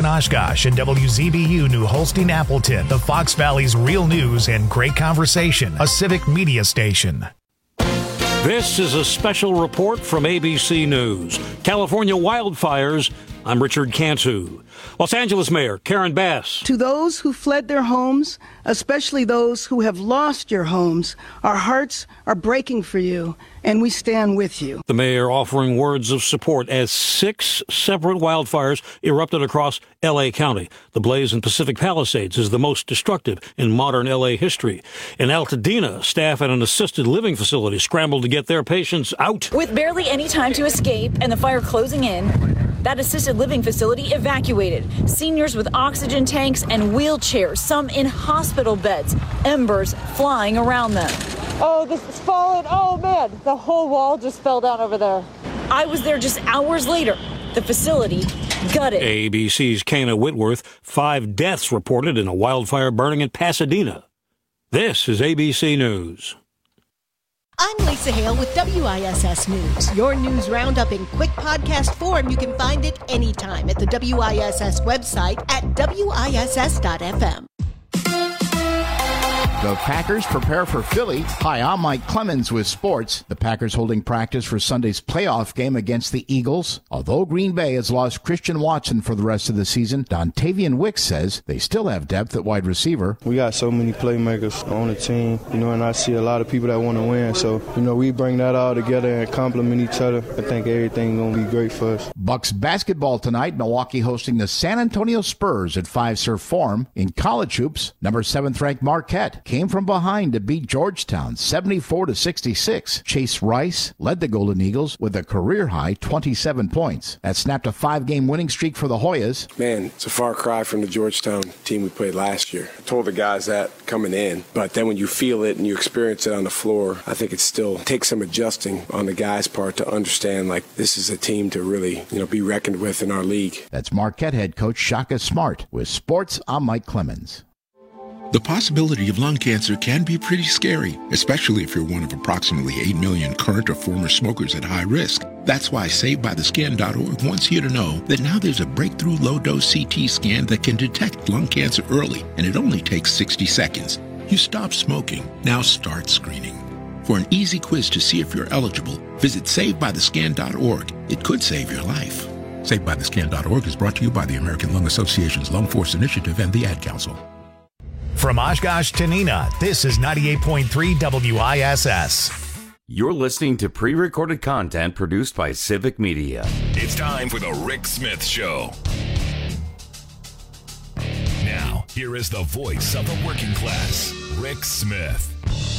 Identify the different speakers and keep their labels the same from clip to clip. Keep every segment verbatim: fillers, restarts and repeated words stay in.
Speaker 1: Oshkosh and W Z B U New Holstein Appleton, the Fox Valley's real news and great conversation, a civic media station.
Speaker 2: This is a special report from A B C News. California wildfires. I'm Richard Cantu. Los Angeles Mayor Karen Bass.
Speaker 3: To those who fled their homes, especially those who have lost your homes, our hearts are breaking for you, and we stand with you.
Speaker 2: The mayor offering words of support as six separate wildfires erupted across L A County. The blaze in Pacific Palisades is the most destructive in modern L A history. In Altadena, staff at an assisted living facility scrambled to get their patients out.
Speaker 4: With barely any time to escape and the fire closing in, that assisted living facility evacuated. Seniors with oxygen tanks and wheelchairs, some in hospital beds, embers flying around them.
Speaker 5: Oh, this is falling. Oh, man, the whole wall just fell down over there.
Speaker 4: I was there just hours later. The facility gutted.
Speaker 2: A B C's Kana Whitworth, five deaths reported in a wildfire burning in Pasadena. This is A B C News.
Speaker 6: I'm Lisa Hale with W I S S News. Your news roundup in quick podcast form. You can find it anytime at the W I S S website at W I S S dot F M.
Speaker 7: The Packers prepare for Philly. Hi, I'm Mike Clemens with sports. The Packers holding practice for Sunday's playoff game against the Eagles. Although Green Bay has lost Christian Watson for the rest of the season, Dontavian Wicks says they still have depth at wide receiver.
Speaker 8: We got so many playmakers on the team, you know, and I see a lot of people that want to win. So, you know, we bring that all together and complement each other. I think everything's going to be great for us.
Speaker 7: Bucks basketball tonight. Milwaukee hosting the San Antonio Spurs at Fiserv Forum. In college hoops, number seventh ranked Marquette came from behind to beat Georgetown seventy-four to sixty-six. Chase Rice led the Golden Eagles with a career-high twenty-seven points. That snapped a five-game winning streak for the Hoyas.
Speaker 9: Man, it's a far cry from the Georgetown team we played last year. I told the guys that coming in, but then when you feel it and you experience it on the floor, I think it still takes some adjusting on the guys' part to understand, like, this is a team to really, you know, be reckoned with in our league.
Speaker 7: That's Marquette head coach Shaka Smart. With sports, I'm Mike Clemens.
Speaker 10: The possibility of lung cancer can be pretty scary, especially if you're one of approximately eight million current or former smokers at high risk. That's why Saved By The Skin dot org wants you to know that now there's a breakthrough low-dose C T scan that can detect lung cancer early, and it only takes sixty seconds. You stop smoking, now start screening. For an easy quiz to see if you're eligible, visit Saved By The Skin dot org. It could save your life. Saved By The Skin dot org is brought to you by the American Lung Association's Lung Force Initiative and the Ad Council.
Speaker 1: From Oshkosh to Neenah, this is ninety-eight point three W I S S.
Speaker 11: You're listening to pre-recorded content produced by Civic Media.
Speaker 12: It's time for the Rick Smith Show. Now, here is the voice of the working class, Rick Smith.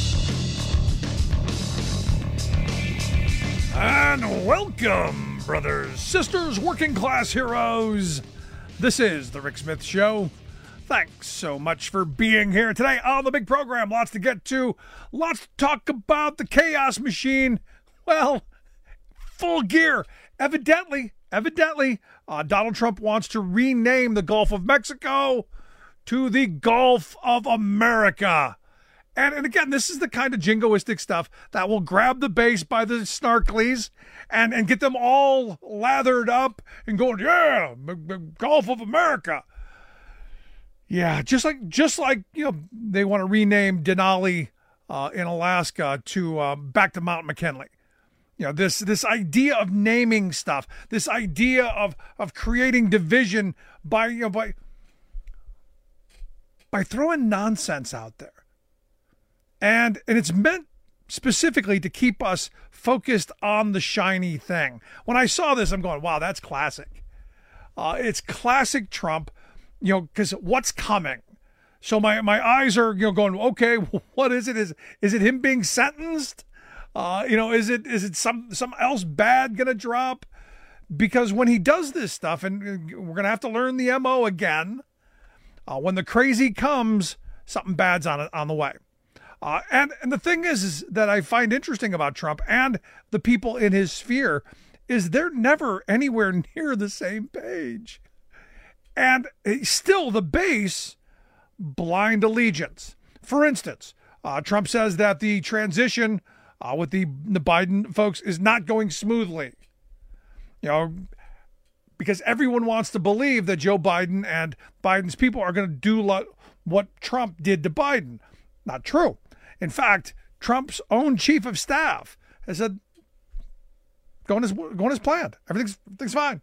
Speaker 13: And welcome, brothers, sisters, working class heroes. This is the Rick Smith Show. Thanks so much for being here today on the big program. Lots to get to. Lots to talk about. The chaos machine, well, full gear. Evidently, evidently, uh, Donald Trump wants to rename the Gulf of Mexico to the Gulf of America. And, and again, this is the kind of jingoistic stuff that will grab the base by the snarklies and, and get them all lathered up and going, yeah, M- M- Gulf of America. Yeah, just like, just like you know, they want to rename Denali uh, in Alaska to uh, back to Mount McKinley. You know, this this idea of naming stuff, this idea of of creating division by you know by by throwing nonsense out there, and and it's meant specifically to keep us focused on the shiny thing. When I saw this, I'm going, wow, that's classic. Uh, it's classic Trump. You know, because what's coming? So my, my eyes are, you know, going, okay, what is it? Is is it him being sentenced? Uh, you know, is it is it some some else bad gonna drop? Because when he does this stuff, and we're gonna have to learn the M O again. Uh, when the crazy comes, something bad's on it on the way. Uh, and and the thing is, is that I find interesting about Trump and the people in his sphere is they're never anywhere near the same page. And still the base, blind allegiance. For instance, uh, Trump says that the transition uh, with the, the Biden folks is not going smoothly. You know, because everyone wants to believe that Joe Biden and Biden's people are going to do lo- what Trump did to Biden. Not true. In fact, Trump's own chief of staff has said, going as, going as planned. Everything's, everything's fine.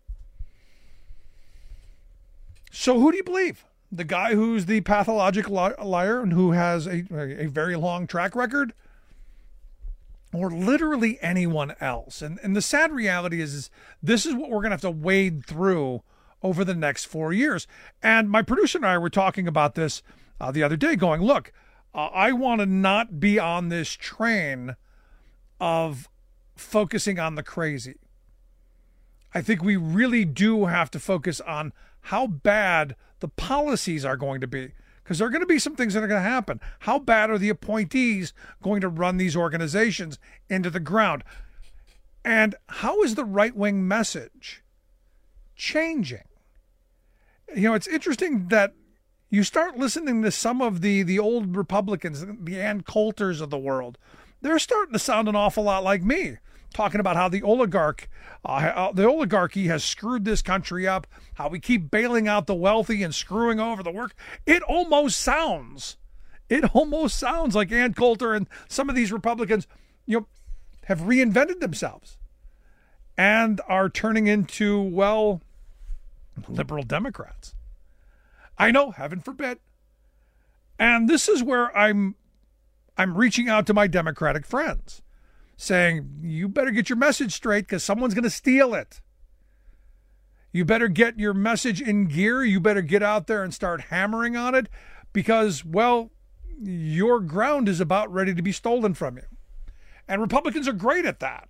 Speaker 13: So who do you believe? The guy who's the pathological liar and who has a, a very long track record? Or literally anyone else? And, and the sad reality is, is this is what we're going to have to wade through over the next four years. And my producer and I were talking about this uh, the other day, going, look, uh, I want to not be on this train of focusing on the crazy. I think we really do have to focus on how bad the policies are going to be, because there are going to be some things that are going to happen. How bad are the appointees going to run these organizations into the ground? And how is the right-wing message changing? You know, it's interesting that you start listening to some of the, the old Republicans, the Ann Coulters of the world. They're starting to sound an awful lot like me, talking about how the oligarch, uh, the oligarchy has screwed this country up, how we keep bailing out the wealthy and screwing over the work. It almost sounds, it almost sounds like Ann Coulter and some of these Republicans, you know, have reinvented themselves and are turning into, well, liberal Democrats. I know, heaven forbid. And this is where I'm, I'm reaching out to my Democratic friends, saying, you better get your message straight because someone's going to steal it. You better get your message in gear. You better get out there and start hammering on it because, well, your ground is about ready to be stolen from you. And Republicans are great at that.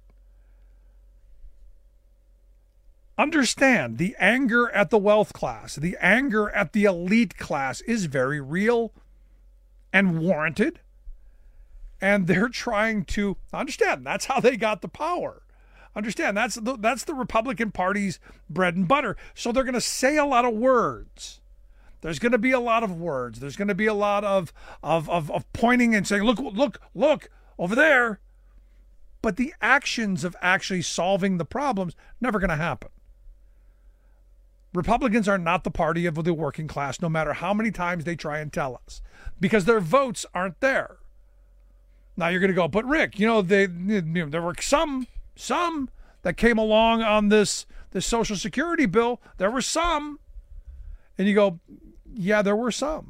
Speaker 13: Understand, the anger at the wealth class, the anger at the elite class is very real and warranted. And they're trying to understand that's how they got the power. Understand that's the, that's the Republican Party's bread and butter. So they're going to say a lot of words. There's going to be a lot of words. There's going to be a lot of, of, of, of pointing and saying, look, look, look over there. But the actions of actually solving the problems, never going to happen. Republicans are not the party of the working class, no matter how many times they try and tell us, because their votes aren't there. Now you're going to go, but Rick, you know, they, you know, there were some, some that came along on this, this Social Security bill. There were some. And you go, yeah, there were some.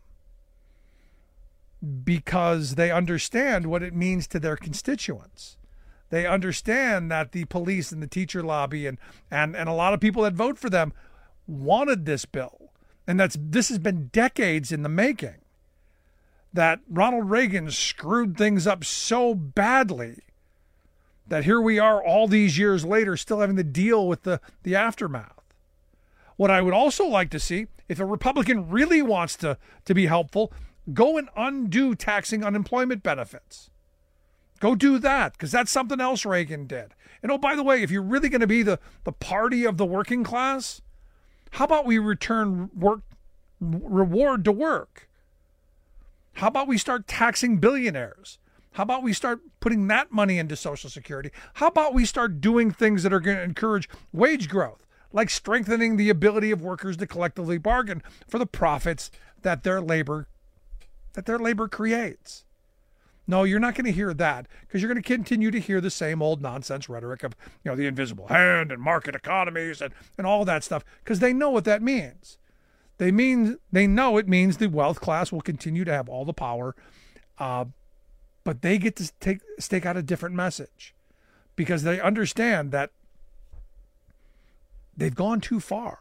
Speaker 13: Because they understand what it means to their constituents. They understand that the police and the teacher lobby and, and, and a lot of people that vote for them wanted this bill. And that's this has been decades in the making. That Ronald Reagan screwed things up so badly that here we are all these years later still having to deal with the, the aftermath. What I would also like to see, if a Republican really wants to, to be helpful, go and undo taxing unemployment benefits. Go do that, because that's something else Reagan did. And oh, by the way, if you're really going to be the, the party of the working class, how about we return work reward to work? How about we start taxing billionaires? How about we start putting that money into Social Security? How about we start doing things that are going to encourage wage growth, like strengthening the ability of workers to collectively bargain for the profits that their labor that their labor creates? No, you're not going to hear that, because you're going to continue to hear the same old nonsense rhetoric of, you know, the invisible hand and market economies and, and all that stuff, because they know what that means. They mean they know it means the wealth class will continue to have all the power, uh, but they get to take stake out a different message, because they understand that they've gone too far.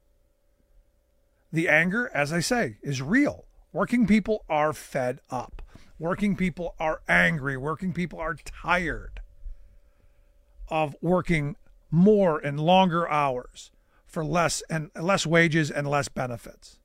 Speaker 13: The anger, as I say, is real. Working people are fed up. Working people are angry. Working people are tired of working more and longer hours for less and less wages and less benefits.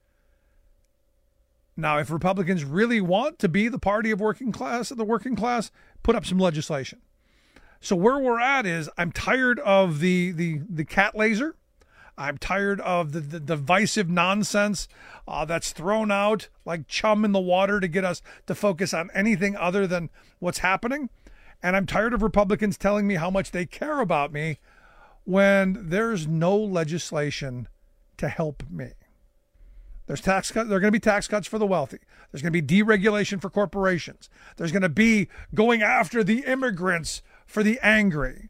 Speaker 13: Now, if Republicans really want to be the party of working class, of the working class, put up some legislation. So where we're at is, I'm tired of the the the cat laser. I'm tired of the, the divisive nonsense uh, that's thrown out like chum in the water to get us to focus on anything other than what's happening. And I'm tired of Republicans telling me how much they care about me when there's no legislation to help me? There's tax cut. There are going to be tax cuts for the wealthy. There's going to be deregulation for corporations. There's going to be going after the immigrants for the angry.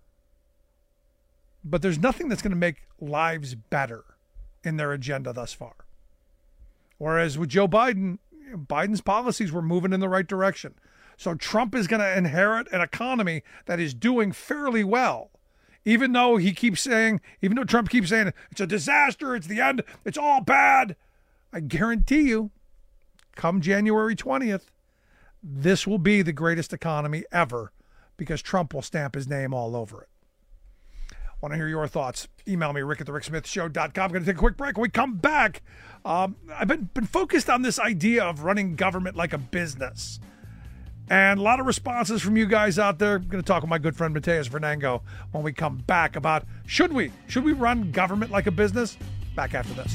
Speaker 13: But there's nothing that's going to make lives better in their agenda thus far. Whereas with Joe Biden, Biden's policies were moving in the right direction. So Trump is going to inherit an economy that is doing fairly well. Even though he keeps saying, even though Trump keeps saying, it's a disaster, it's the end, it's all bad. I guarantee you, come January twentieth, this will be the greatest economy ever because Trump will stamp his name all over it. Want to hear your thoughts? Email me, rick at the rick smith show dot com. I'm going to take a quick break. When we come back, um, I've been, been focused on this idea of running government like a business. And a lot of responses from you guys out there. I'm going to talk with my good friend Mateus Fernango when we come back about should we? Should we run government like a business? Back after this.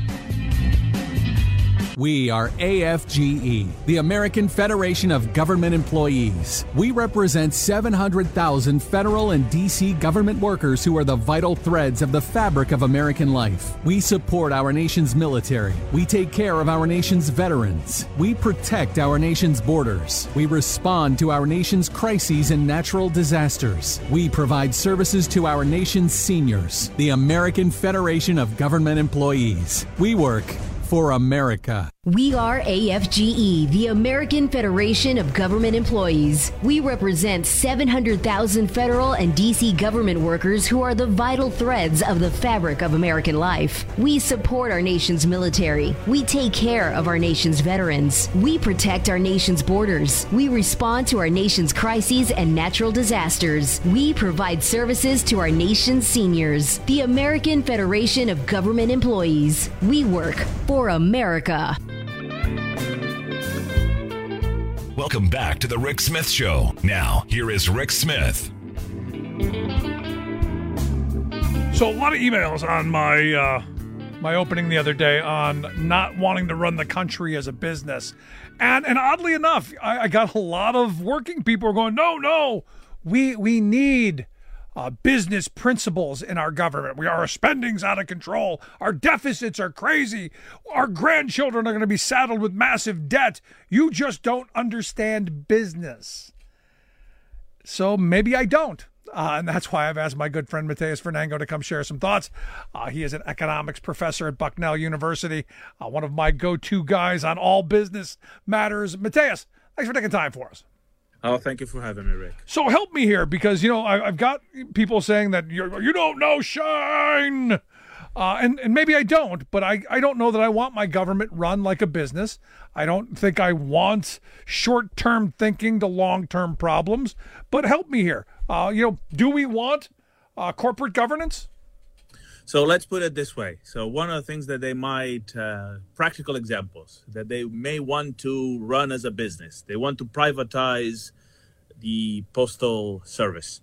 Speaker 14: We are A F G E, the American Federation of Government Employees. We represent seven hundred thousand federal and D C government workers who are the vital threads of the fabric of American life. We support our nation's military. We take care of our nation's veterans. We protect our nation's borders. We respond to our nation's crises and natural disasters. We provide services to our nation's seniors. The American Federation of Government Employees. We work for America.
Speaker 15: We are A F G E, the American Federation of Government Employees. We represent seven hundred thousand federal and D C government workers who are the vital threads of the fabric of American life. We support our nation's military. We take care of our nation's veterans. We protect our nation's borders. We respond to our nation's crises and natural disasters. We provide services to our nation's seniors. The American Federation of Government Employees. We work for America.
Speaker 12: Welcome back to the Rick Smith Show. Now, here is Rick Smith.
Speaker 13: So a lot of emails on my uh, my opening the other day on not wanting to run the country as a business. And and oddly enough, I, I got a lot of working people going, no, no, we we need Uh, business principles in our government. We Our spending's out of control. Our deficits are crazy. Our grandchildren are going to be saddled with massive debt. You just don't understand business. So maybe I don't. Uh, and that's why I've asked my good friend Mateus Fernango to come share some thoughts. Uh, he is an economics professor at Bucknell University, uh, one of my go-to guys on all business matters. Mateus, thanks for taking time for us.
Speaker 16: Oh, thank you for having me, Rick.
Speaker 13: So help me here because, you know, I, I've got people saying that you're, you don't know shine. Uh, and, and maybe I don't, but I, I don't know that I want my government run like a business. I don't think I want short-term thinking to long-term problems. But help me here. Uh, you know, do we want uh, corporate governance?
Speaker 16: So let's put it this way. So one of the things that they might, uh, practical examples, that they may want to run as a business. They want to privatize the postal service.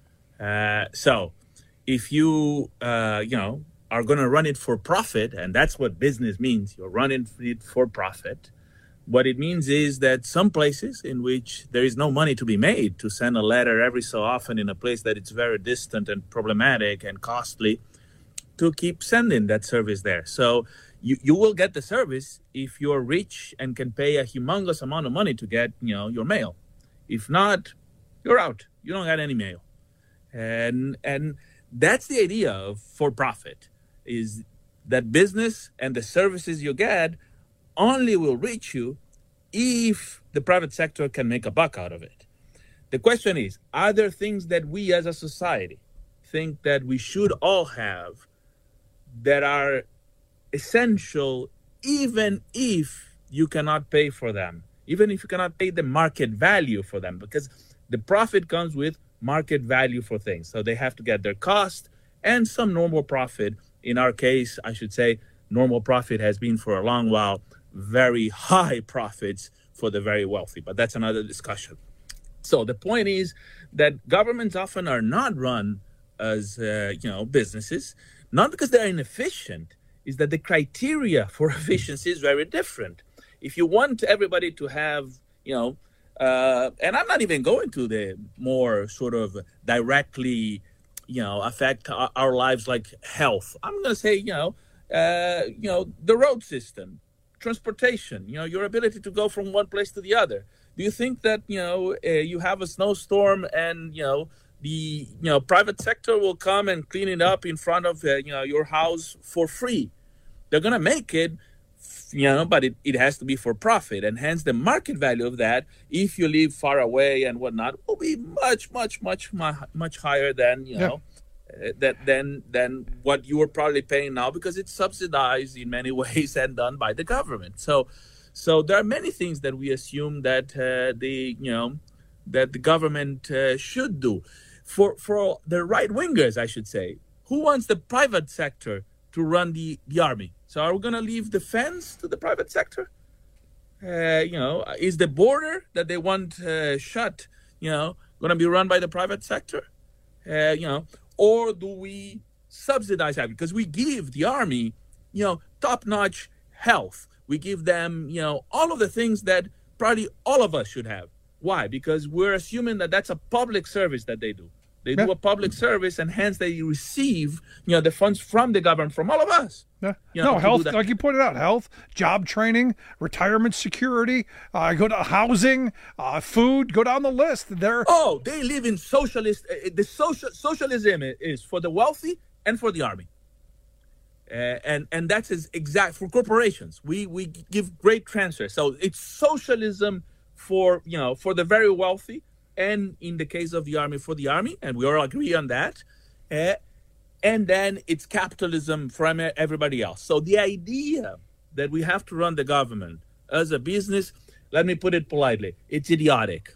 Speaker 16: Uh, so if you, uh, you know, are going to run it for profit, and that's what business means, you're running it for profit, what it means is that some places in which there is no money to be made to send a letter every so often in a place that it's very distant and problematic and costly, to keep sending that service there. So you, you will get the service if you're rich and can pay a humongous amount of money to get, you know, your mail. If not, you're out. You don't get any mail. And and that's the idea of for profit, is that business and the services you get only will reach you if the private sector can make a buck out of it. The question is, are there things that we as a society think that we should all have that are essential even if you cannot pay for them, even if you cannot pay the market value for them, because the profit comes with market value for things. So they have to get their cost and some normal profit. In our case, I should say normal profit has been for a long while very high profits for the very wealthy, but that's another discussion. So the point is that governments often are not run as, uh, you know, businesses, not because they're inefficient, is that the criteria for efficiency is very different. If you want everybody to have, you know, uh, and I'm not even going to the more sort of directly, you know, affect our, our lives like health. I'm going to say, you know, uh, you know, the road system, transportation, you know, your ability to go from one place to the other. Do you think that, you know, uh, you have a snowstorm and, you know, the, you know, private sector will come and clean it up in front of, uh, you know, your house for free? They're going to make it, you know, but it, it has to be for profit. And hence the market value of that, if you live far away and whatnot, will be much, much, much, much higher than, you know, yeah. uh, that, than, than what you are probably paying now, because it's subsidized in many ways and done by the government. So, so there are many things that we assume that uh, the, you know, that the government uh, should do. For, for the right-wingers, I should say, who wants the private sector to run the, the army? So are we going to leave defense to the private sector? Uh, you know, is the border that they want uh, shut, you know, going to be run by the private sector? Uh, you know, or do we subsidize that? Because we give the army, you know, top-notch health. We give them, you know, all of the things that probably all of us should have. Why? Because we're assuming that that's a public service that they do. They yeah. do a public service, and hence they receive, you know, the funds from the government, from all of us.
Speaker 13: Yeah.
Speaker 16: You know,
Speaker 13: no, health, like you pointed out, health, job training, retirement security, uh, go to housing, uh, food, go down the list. They're
Speaker 16: oh, they live in socialist. Uh, the social socialism is for the wealthy and for the army. Uh, and and that's exact for corporations. We we give great transfer. So it's socialism for, you know, for the very wealthy, and in the case of the army, for the army, and we all agree on that. Uh, and then it's capitalism for everybody else. So the idea that we have to run the government as a business, let me put it politely, it's idiotic.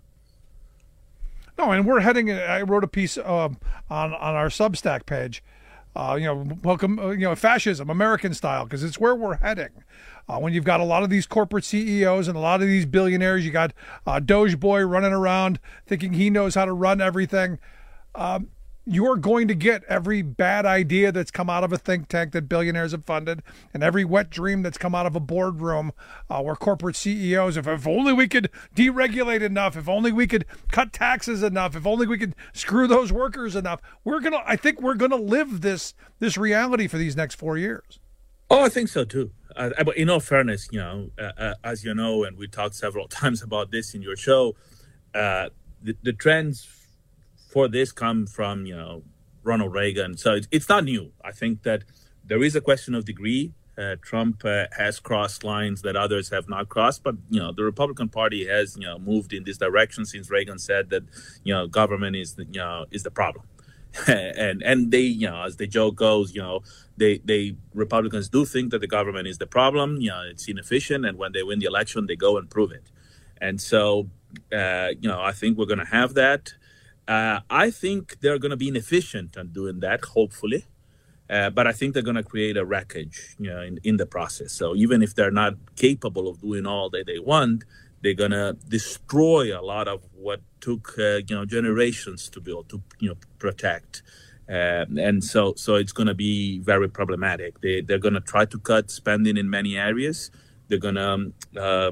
Speaker 13: No, and we're heading. I wrote a piece uh, on on our Substack page. Uh, you know, welcome, uh, you know, fascism, American style, because it's where we're heading. Uh, when you've got a lot of these corporate C E Os and a lot of these billionaires, you got uh, Doge Boy running around thinking he knows how to run everything. Um, you're going to get every bad idea that's come out of a think tank that billionaires have funded, and every wet dream that's come out of a boardroom uh, where corporate C E Os, if, if only we could deregulate enough, if only we could cut taxes enough, if only we could screw those workers enough, we're gonna. I think we're gonna live this this reality for these next four years.
Speaker 16: Oh, I think so too. Uh, but in all fairness, you know, uh, uh, as you know, and we talked several times about this in your show, uh, the, the trends for this come from, you know, Ronald Reagan. So it's, it's not new. I think that there is a question of degree. Uh, Trump uh, has crossed lines that others have not crossed, but, you know, the Republican Party has, you know, moved in this direction since Reagan said that, you know, government is, the, you know, is the problem. and and they, you know, as the joke goes, you know, they, they Republicans do think that the government is the problem. You know, it's inefficient. And when they win the election, they go and prove it. And so, uh, you know, I think we're going to have that. Uh, I think they're going to be inefficient on doing that, hopefully. Uh, but I think they're going to create a wreckage, you know, in, in the process. So even if they're not capable of doing all that they want, they're going to destroy a lot of what took, uh, you know, generations to build, to, you know, protect. Uh, and so so it's going to be very problematic. They, they're going to try to cut spending in many areas. They're going to, um, uh,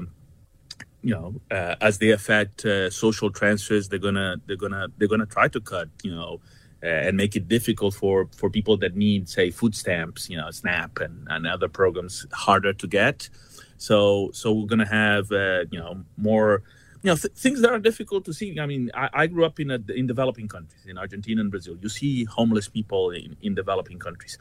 Speaker 16: you know, uh, as they affect uh, social transfers, they're going to they're going to they're going to try to cut, you know, uh, and make it difficult for, for people that need, say, food stamps, you know, SNAP and, and other programs harder to get. So so we're going to have, uh, you know, more, you know, th- things that are difficult to see. I mean, I, I grew up in a, in developing countries, in Argentina and Brazil. You see homeless people in, in developing countries.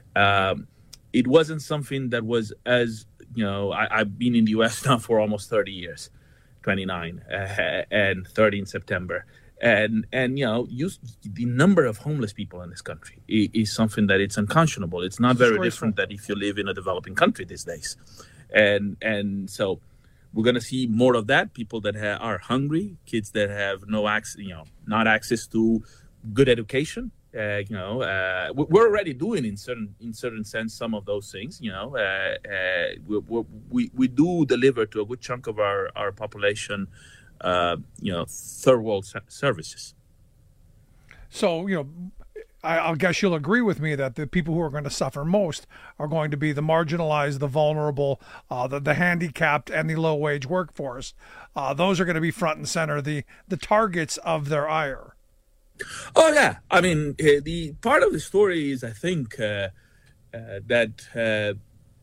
Speaker 16: Um, it wasn't something that was as, you know, I, I've been in the U S now for almost thirty years, twenty-nine, uh, and thirty in September. And, and you know, you, the number of homeless people in this country is, is something that it's unconscionable. It's not very different than if you live in a developing country these days. And and so we're going to see more of that, people that ha- are hungry, kids that have no access, you know, not access to good education. Uh, you know, uh, we're already doing in certain in certain sense some of those things. You know, uh, uh, we, we we do deliver to a good chunk of our our population, uh, you know, third world services.
Speaker 13: So, you know, I, I guess you'll agree with me that the people who are going to suffer most are going to be the marginalized, the vulnerable, uh, the the handicapped, and the low wage workforce. Uh, those are going to be front and center, the the targets of their ire.
Speaker 16: Oh, yeah. I mean, uh, the part of the story is, I think, uh, uh, that uh,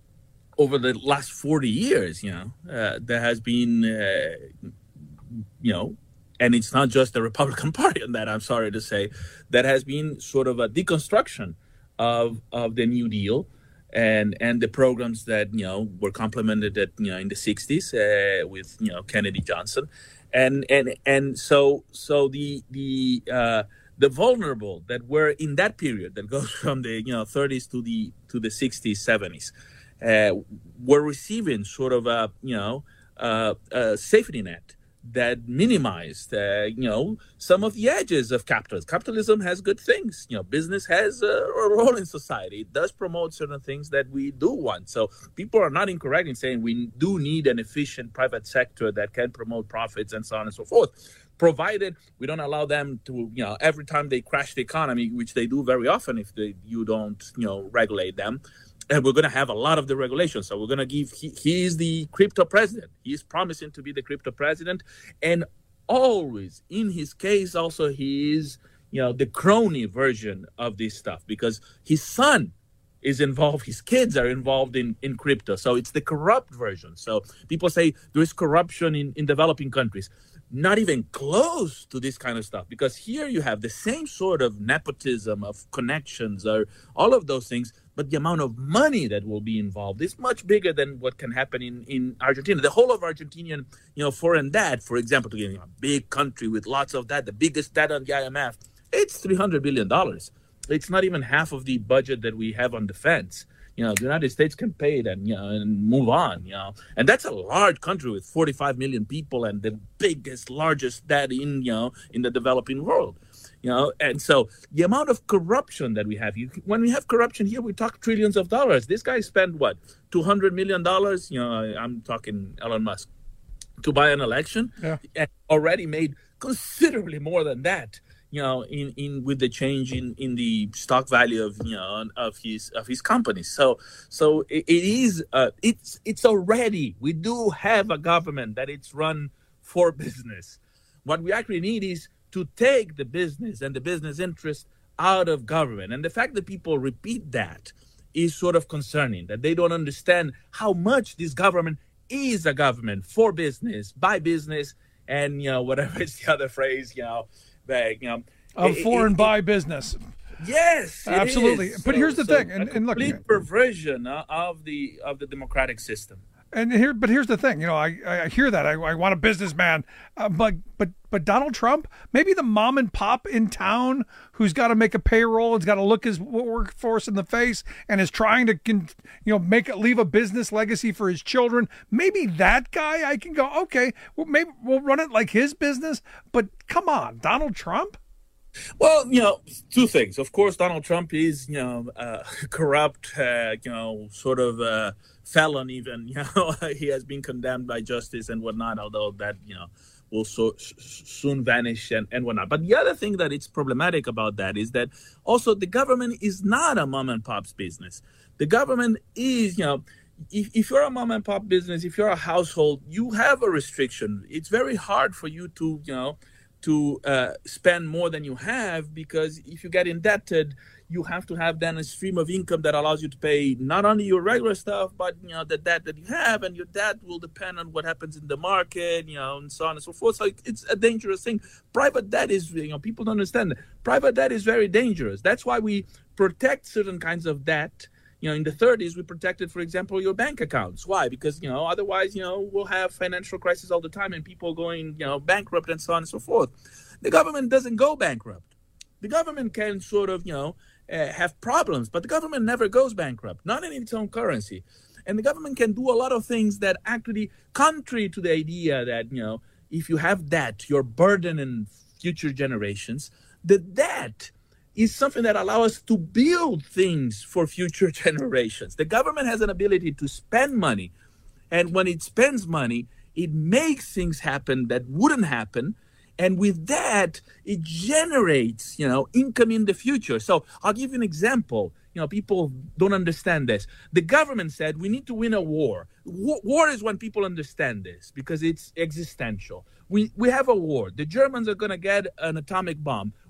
Speaker 16: over the last forty years, you know, uh, there has been, uh, you know, and it's not just the Republican Party on that, I'm sorry to say, that has been sort of a deconstruction of of the New Deal and and the programs that, you know, were complemented at, you know, in the sixties uh, with, you know, Kennedy Johnson. And and and so so the the uh, the vulnerable that were in that period that goes from the, you know, thirties to the to the sixties, seventies, uh, were receiving sort of a, you know, uh, a safety net that minimized, uh, you know, some of the edges of capitalism. Capitalism has good things. You know, business has a, a role in society. It does promote certain things that we do want. So people are not incorrect in saying we do need an efficient private sector that can promote profits and so on and so forth, provided we don't allow them to, you know, every time they crash the economy, which they do very often if they, you don't, you know, regulate them. And we're going to have a lot of the regulations. So we're going to give, he, he is the crypto president. He's promising to be the crypto president. And always, in his case, also, he is, you know, the crony version of this stuff because his son is involved. His kids are involved in, in crypto. So it's the corrupt version. So people say there is corruption in, in developing countries. Not even close to this kind of stuff, because here you have the same sort of nepotism of connections or all of those things, but the amount of money that will be involved is much bigger than what can happen in, in Argentina. The whole of Argentinian, you know, foreign debt, for example, to get a big country with lots of debt, the biggest debt on the I M F, it's three hundred billion dollars. It's not even half of the budget that we have on defense. You know, the United States can pay it and, you know, and move on, you know. And that's a large country with forty-five million people and the biggest, largest debt in, you know, in the developing world, you know. And so the amount of corruption that we have, you, when we have corruption here, we talk trillions of dollars. This guy spent, what, two hundred million dollars? You know, I'm talking Elon Musk, to buy an election. Yeah. And already made considerably more than that. You know, in, in with the change in, in the stock value of, you know, of his of his company. So so it, it is uh, it's it's already, we do have a government that it's run for business. What we actually need is to take the business and the business interest out of government. And the fact that people repeat that is sort of concerning, that they don't understand how much this government is a government for business, by business, and, you know, whatever is the other phrase, you know, Bag, you know,
Speaker 13: of foreign buy business.
Speaker 16: Yes,
Speaker 13: absolutely.
Speaker 16: Is.
Speaker 13: But
Speaker 16: so,
Speaker 13: here's the
Speaker 16: so
Speaker 13: thing, and, and look,
Speaker 16: complete perversion of the of the democratic system.
Speaker 13: And here, but here's the thing. You know, I, I hear that. I, I want a businessman, uh, but but but Donald Trump, maybe the mom and pop in town who's got to make a payroll, has got to look his workforce in the face, and is trying to, you know, make it, leave a business legacy for his children. Maybe that guy, I can go, okay, well, maybe we'll run it like his business. But come on, Donald Trump.
Speaker 16: Well, you know, two things. Of course, Donald Trump is, you know, uh, corrupt, uh, you know, sort of uh, felon even. You know, he has been condemned by justice and whatnot, although that, you know, will so soon vanish and, and whatnot. But the other thing that it's problematic about that is that also the government is not a mom and pop's business. The government is, you know, if, if you're a mom and pop business, if you're a household, you have a restriction. It's very hard for you to, you know, to uh, spend more than you have, because if you get indebted, you have to have then a stream of income that allows you to pay not only your regular stuff, but, you know, the debt that you have, and your debt will depend on what happens in the market, you know, and so on and so forth. So it's a dangerous thing. Private debt is, you know, people don't understand that. Private debt is very dangerous. That's why we protect certain kinds of debt. You know, in the thirties, we protected, for example, your bank accounts. Why? Because, you know, otherwise, you know, we'll have financial crisis all the time and people going, you know, bankrupt and so on and so forth. The government doesn't go bankrupt. The government can sort of, you know, uh, have problems, but the government never goes bankrupt, not in its own currency. And the government can do a lot of things that actually, contrary to the idea that, you know, if you have debt, you're burdening future generations, the debt is something that allows us to build things for future generations. The government has an ability to spend money, and when it spends money, it makes things happen that wouldn't happen, and with that, it generates, you know, income in the future. So I'll give you an example. You know, people don't understand this. The government said we need to win a war. War, war is when people understand this, because it's existential. We we have a war. The Germans are going to get an atomic bomb.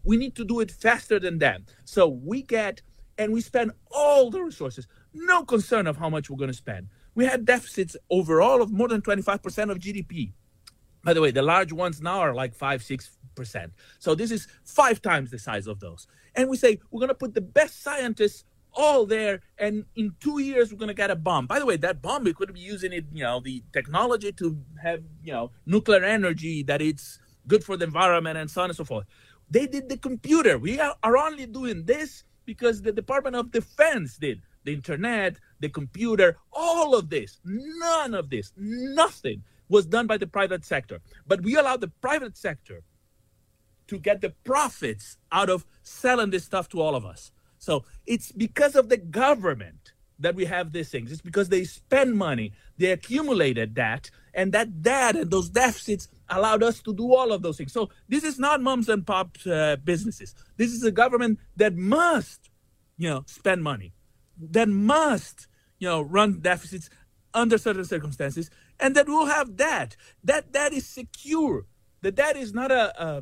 Speaker 16: We need to do it faster than them. So we get, and we spend all the resources, no concern of how much we're going to spend. We had deficits overall of more than twenty-five percent of G D P. By the way, the large ones now are like five, six percent. So this is five times the size of those. And we say, we're going to put the best scientists all there, and in two years, we're going to get a bomb. By the way, that bomb, we could be using it, you know, the technology to have, you know, nuclear energy, that it's good for the environment and so on and so forth. They did the computer. We are, are only doing this because the Department of Defense did. The internet, the computer, all of this, none of this, nothing was done by the private sector. But we allowed the private sector to get the profits out of selling this stuff to all of us. So it's because of the government that we have these things. It's because they spend money, they accumulated that, and that debt and those deficits allowed us to do all of those things. So this is not mums and pop uh, businesses. This is a government that must, you know, spend money, that must, you know, run deficits under certain circumstances, and that will have debt. That debt is secure. The debt is not a, a,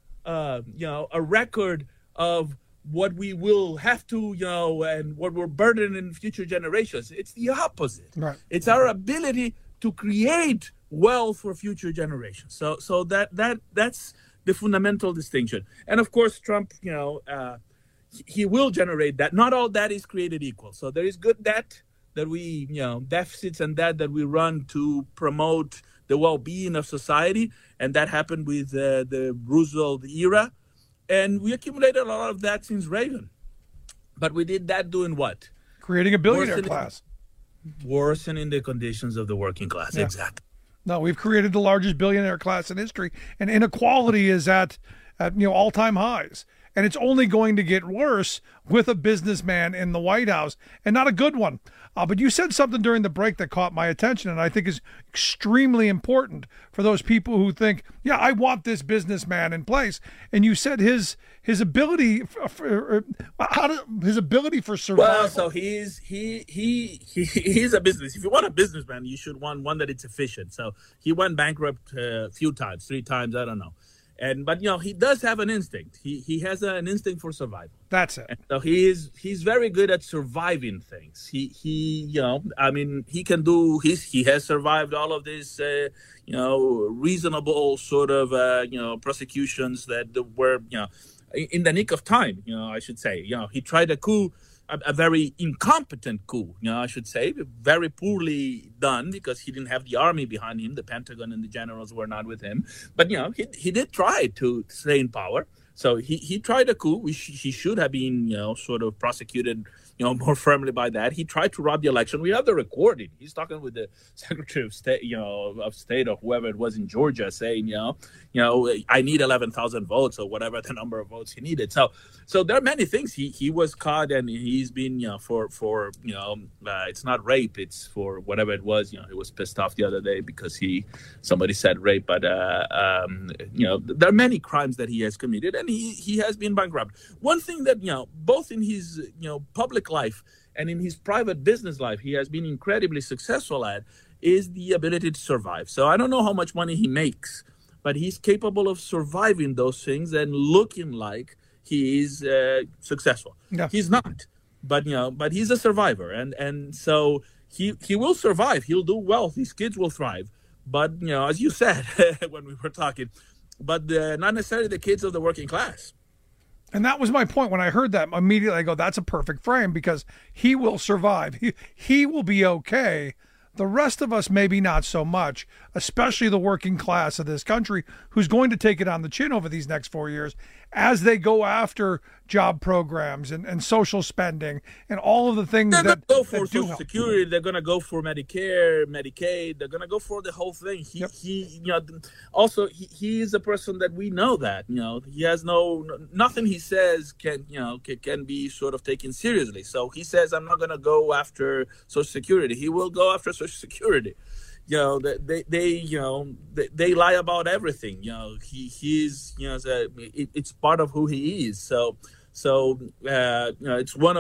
Speaker 16: a you know, a record of what we will have to, you know, and what we're burdening in future generations. It's the opposite.
Speaker 13: Right.
Speaker 16: It's our ability to create wealth for future generations. So, so that that that's the fundamental distinction. And of course, Trump, you know, uh, he will generate that. Not all debt is created equal. So there is good debt that we, you know, deficits and debt that we run to promote the well-being of society, and that happened with uh, the Roosevelt era. And we accumulated a lot of that since Reagan. But we did that doing what?
Speaker 13: Creating a billionaire
Speaker 16: worsening,
Speaker 13: class.
Speaker 16: Worsening the conditions of the working class.
Speaker 13: Yeah.
Speaker 16: Exactly.
Speaker 13: No, we've created the largest billionaire class in history, and inequality is at, at you know all-time highs. And it's only going to get worse with a businessman in the White House, and not a good one. Uh, but you said something during the break that caught my attention, and I think is extremely important for those people who think, yeah, I want this businessman in place. And you said his his ability for, for how to, his ability for survival.
Speaker 16: Well, so he's he he he he's a business. If you want a businessman, you should want one that it's efficient. So he went bankrupt a few times, three times, I don't know. And but you know he does have an instinct. He he has a, an instinct for survival.
Speaker 13: That's it.
Speaker 16: And so he is he's very good at surviving things. He he you know I mean he can do he's he has survived all of these uh, you know reasonable sort of uh, you know prosecutions that were you know in the nick of time. You know I should say you know he tried a coup. A, a very incompetent coup, you know, I should say, very poorly done because he didn't have the army behind him. The Pentagon and the generals were not with him. But, you know, he he did try to stay in power. So he, he tried a coup. We sh- he should have been, you know, sort of prosecuted, you know, more firmly by that. He tried to rob the election. We have the recording. He's talking with the Secretary of State, you know, of State or whoever it was in Georgia, saying, you know, you know, I need eleven thousand votes or whatever the number of votes he needed. So, so there are many things. He he was caught and he's been, you know, for for you know, uh, it's not rape. It's for whatever it was. You know, he was pissed off the other day because he somebody said rape, but uh, um, you know, there are many crimes that he has committed, and he he has been bankrupt. One thing that you know, both in his you know public life and in his private business life, he has been incredibly successful at is the ability to survive. So I don't know how much money he makes, but he's capable of surviving those things and looking like he is uh, successful.
Speaker 13: Yeah.
Speaker 16: He's not, but you know, but he's a survivor, and and so he he will survive. He'll do well. His kids will thrive. But you know, as you said when we were talking, but uh, not necessarily the kids of the working class.
Speaker 13: And that was my point. When I heard that, immediately I go, that's a perfect frame because he will survive. He, he will be okay. The rest of us, maybe not so much, especially the working class of this country who's going to take it on the chin over these next four years as they go after job programs and, and social spending and all of the things
Speaker 16: they're
Speaker 13: that
Speaker 16: going to go for
Speaker 13: that do
Speaker 16: Social
Speaker 13: help.
Speaker 16: Security. They're going to go for Medicare, Medicaid. They're going to go for the whole thing. He,
Speaker 13: Yep.
Speaker 16: he, you know, also he, he is a person that we know that, you know, he has no, nothing he says can, you know, can, can be sort of taken seriously. So he says, I'm not going to go after Social Security. He will go after Social Security. You know, they, they, you know, they, they lie about everything. You know, he, he's, you know, it, it's part of who he is. So, so, uh, you know, it's one of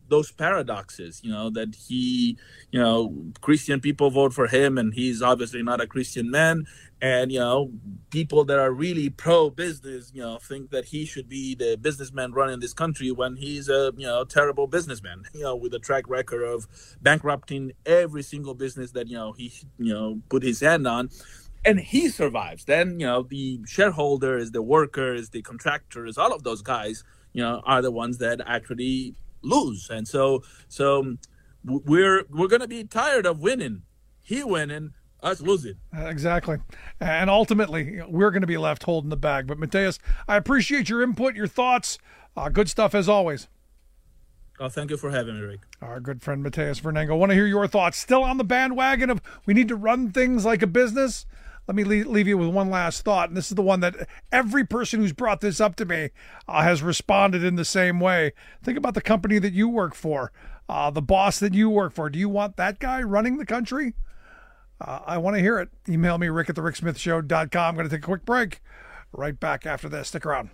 Speaker 16: those paradoxes, you know, that he, you know, Christian people vote for him and he's obviously not a Christian man. And, you know, people that are really pro-business, you know, think that he should be the businessman running this country when he's a, you know, terrible businessman, you know, with a track record of bankrupting every single business that, you know, he, you know, put his hand on. And he survives. Then, you know, the shareholders, the workers, the contractors, all of those guys, you know, are the ones that actually lose. And so, so we're we're going to be tired of winning. He winning, us losing.
Speaker 13: Exactly. And ultimately, we're going to be left holding the bag. But Mateus, I appreciate your input, your thoughts. Uh, good stuff as always.
Speaker 16: Oh, thank you for having me, Rick.
Speaker 13: Our good friend Mateus Vernengo. I want to hear your thoughts. Still on the bandwagon of we need to run things like a business? Let me leave you with one last thought, and this is the one that every person who's brought this up to me uh, has responded in the same way. Think about the company that you work for, uh, the boss that you work for. Do you want that guy running the country? Uh, I want to hear it. Email me, rick at the rick smith show dot com. I'm going to take a quick break. Right back after this. Stick around.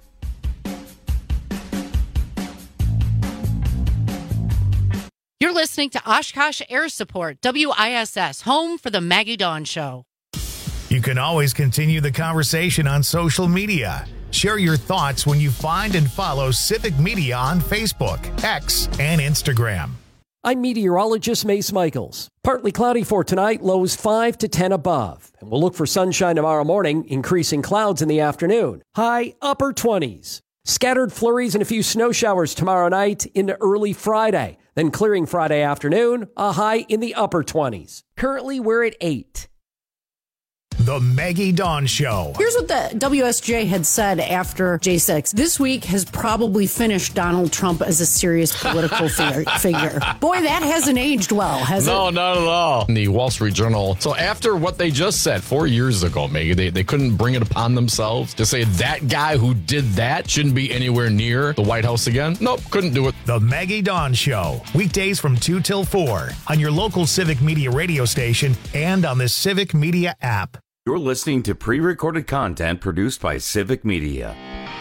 Speaker 17: You're listening to Oshkosh Air Support, W I S S, home for the Maggie Dawn Show.
Speaker 1: You can always continue the conversation on social media. Share your thoughts when you find and follow Civic Media on Facebook, X, and Instagram.
Speaker 18: I'm meteorologist Mace Michaels. Partly cloudy for tonight, lows five to ten above. And we'll look for sunshine tomorrow morning, increasing clouds in the afternoon. High upper twenties. Scattered flurries and a few snow showers tomorrow night into early Friday. Then clearing Friday afternoon, a high in the upper twenties. Currently, we're at eight.
Speaker 1: The Maggie Dawn Show.
Speaker 19: Here's what the W S J had said after J six. This week has probably finished Donald Trump as a serious political figure. Boy, that hasn't aged well, has
Speaker 20: no,
Speaker 19: it?
Speaker 20: No, not at all. In the Wall Street Journal. So after what they just said four years ago, Maggie, they, they couldn't bring it upon themselves to say that guy who did that shouldn't be anywhere near the White House again. Nope, couldn't do it.
Speaker 1: The Maggie Dawn Show. Weekdays from two till four on your local Civic Media radio station and on the Civic Media app.
Speaker 11: You're listening to pre-recorded content produced by Civic Media.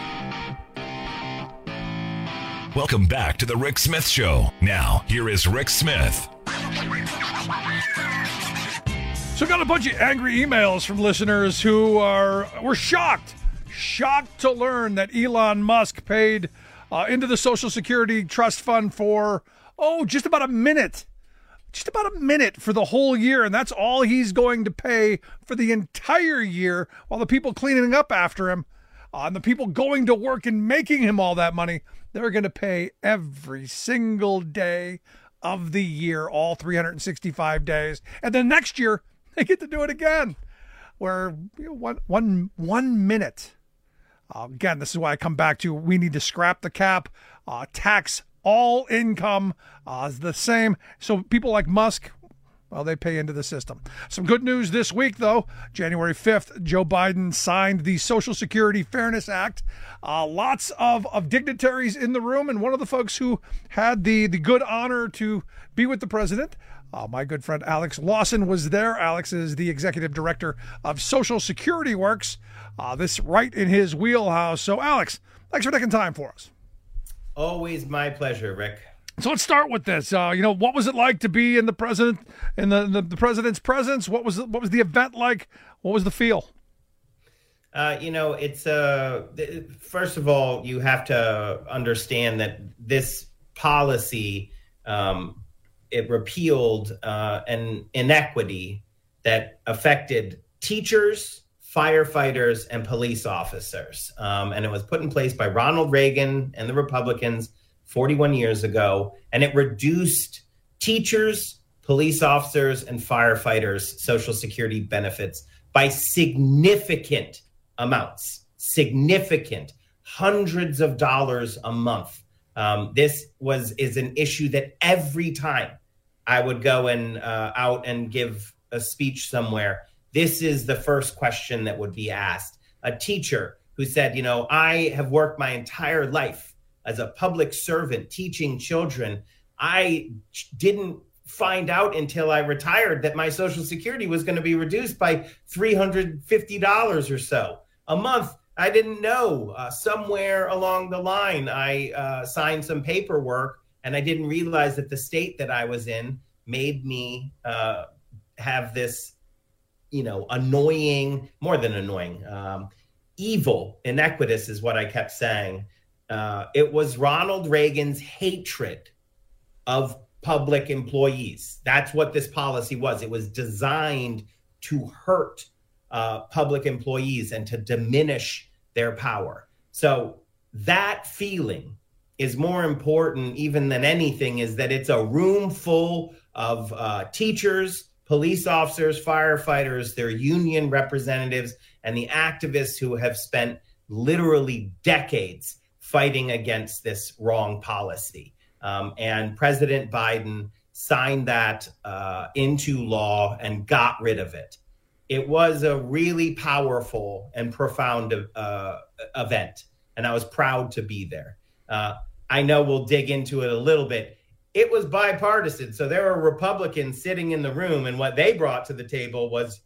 Speaker 12: Welcome back to the Rick Smith Show. Now, here is Rick Smith.
Speaker 13: So got a bunch of angry emails from listeners who are were shocked, shocked to learn that Elon Musk paid uh, into the Social Security Trust Fund for, oh, just about a minute. Just about a minute for the whole year, and that's all he's going to pay for the entire year while the people cleaning up after him uh, and the people going to work and making him all that money, they're going to pay every single day of the year, all three hundred sixty-five days. And then next year, they get to do it again, where you know, one, one, one minute. Uh, again, this is why I come back to we need to scrap the cap, uh, tax all income uh, is the same. So people like Musk, well, they pay into the system. Some good news this week, though. January fifth, Joe Biden signed the Social Security Fairness Act. Uh, lots of, of dignitaries in the room, and one of the folks who had the, the good honor to be with the president, uh, my good friend Alex Lawson, was there. Alex is the executive director of Social Security Works. Uh, this right in his wheelhouse. So, Alex, thanks for taking time for us.
Speaker 21: Always my pleasure, Rick.
Speaker 13: So let's start with this. Uh, you know, what was it like to be in the president in the, the, the president's presence? What was what was the event like? What was the feel?
Speaker 21: Uh, you know, it's uh, first of all, you have to understand that this policy um, it repealed uh, an inequity that affected teachers, firefighters, and police officers. Um, and it was put in place by Ronald Reagan and the Republicans forty-one years ago. And it reduced teachers, police officers, and firefighters' Social Security benefits by significant amounts, significant, hundreds of dollars a month. Um, this was is an issue that every time I would go and uh, out and give a speech somewhere, this is the first question that would be asked. A teacher who said, you know, I have worked my entire life as a public servant teaching children. I didn't find out until I retired that my Social Security was going to be reduced by three hundred fifty dollars or so a month. I didn't know. Uh, somewhere along the line, I uh, signed some paperwork And I didn't realize that the state that I was in made me uh, have this, you know, annoying, more than annoying, um, evil, iniquitous is what I kept saying. Uh, it was Ronald Reagan's hatred of public employees. That's what this policy was. It was designed to hurt uh, public employees and to diminish their power. So that feeling is more important even than anything, is that it's a room full of uh, teachers, police officers, firefighters, their union representatives, and the activists who have spent literally decades fighting against this wrong policy. Um, and President Biden signed that uh, into law and got rid of it. It was a really powerful and profound uh, event, and I was proud to be there. Uh, I know we'll dig into it a little bit. It was bipartisan, so there were Republicans sitting in the room, and what they brought to the table was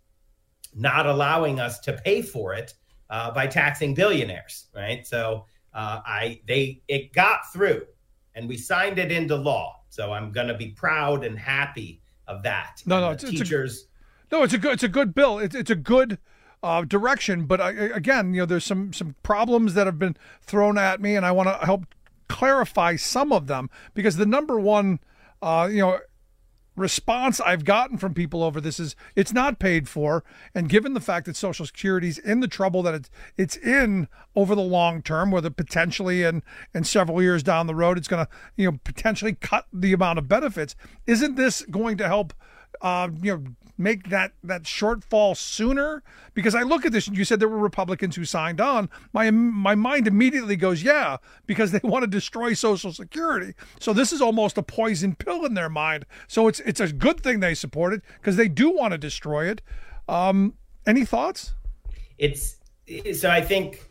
Speaker 21: not allowing us to pay for it uh, by taxing billionaires, right? So uh, I they it got through, and we signed it into law. So I'm going to be proud and happy of that.
Speaker 13: No, no,
Speaker 21: it's,
Speaker 13: teachers. It's a, no, it's a good. It's a good bill. It's it's a good uh, direction. But I, again, you know, there's some some problems that have been thrown at me, and I want to help clarify some of them, because the number one, uh, you know, response I've gotten from people over this is it's not paid for. And given the fact that Social Security's in the trouble that it's, it's in over the long term, whether potentially in, in several years down the road, it's going to, you know, potentially cut the amount of benefits. Isn't this going to help, uh, you know, make that, that shortfall sooner? Because I look at this, and you said there were Republicans who signed on. My my mind immediately goes, yeah, because they want to destroy Social Security. So this is almost a poison pill in their mind. So it's it's a good thing they support it, because they do want to destroy it. Um, any thoughts?
Speaker 21: It's so I think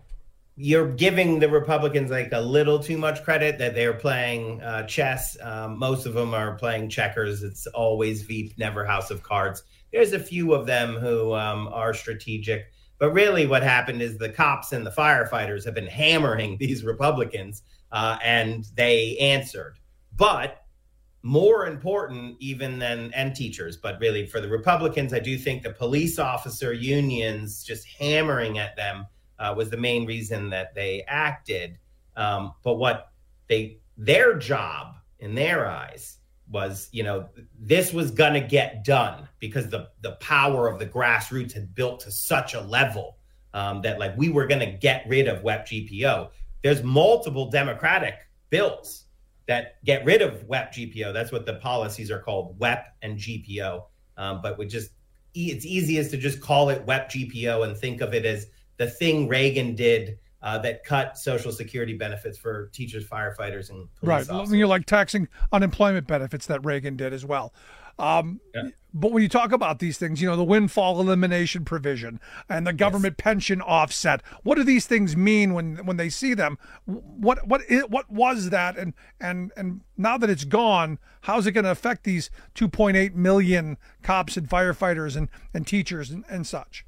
Speaker 21: you're giving the Republicans like a little too much credit that they're playing uh, chess. Um, most of them are playing checkers. It's always Veep, never House of Cards. There's a few of them who um, are strategic. But really what happened is the cops and the firefighters have been hammering these Republicans, uh, and they answered. But more important even than, and teachers, but really for the Republicans, I do think the police officer unions just hammering at them Uh, was the main reason that they acted. Um, but what they, their job in their eyes was, you know, this was going to get done because the, the power of the grassroots had built to such a level um, that like we were going to get rid of W E P G P O. There's multiple Democratic bills that get rid of W E P G P O. That's what the policies are called, W E P and G P O. Um, but we just, it's easiest to just call it W E P G P O and think of it as the thing Reagan did uh, that cut Social Security benefits for teachers, firefighters, and police
Speaker 13: right.
Speaker 21: officers.
Speaker 13: You're like taxing unemployment benefits that Reagan did as well. Um, yeah. But when you talk about these things, you know, the windfall elimination provision and the government yes. pension offset, what do these things mean when when they see them? What what is, what was that? And and and now that it's gone, how's it going to affect these two point eight million cops and firefighters and, and teachers and, and such?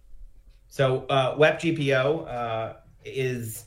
Speaker 21: So uh, W E P G P O uh, is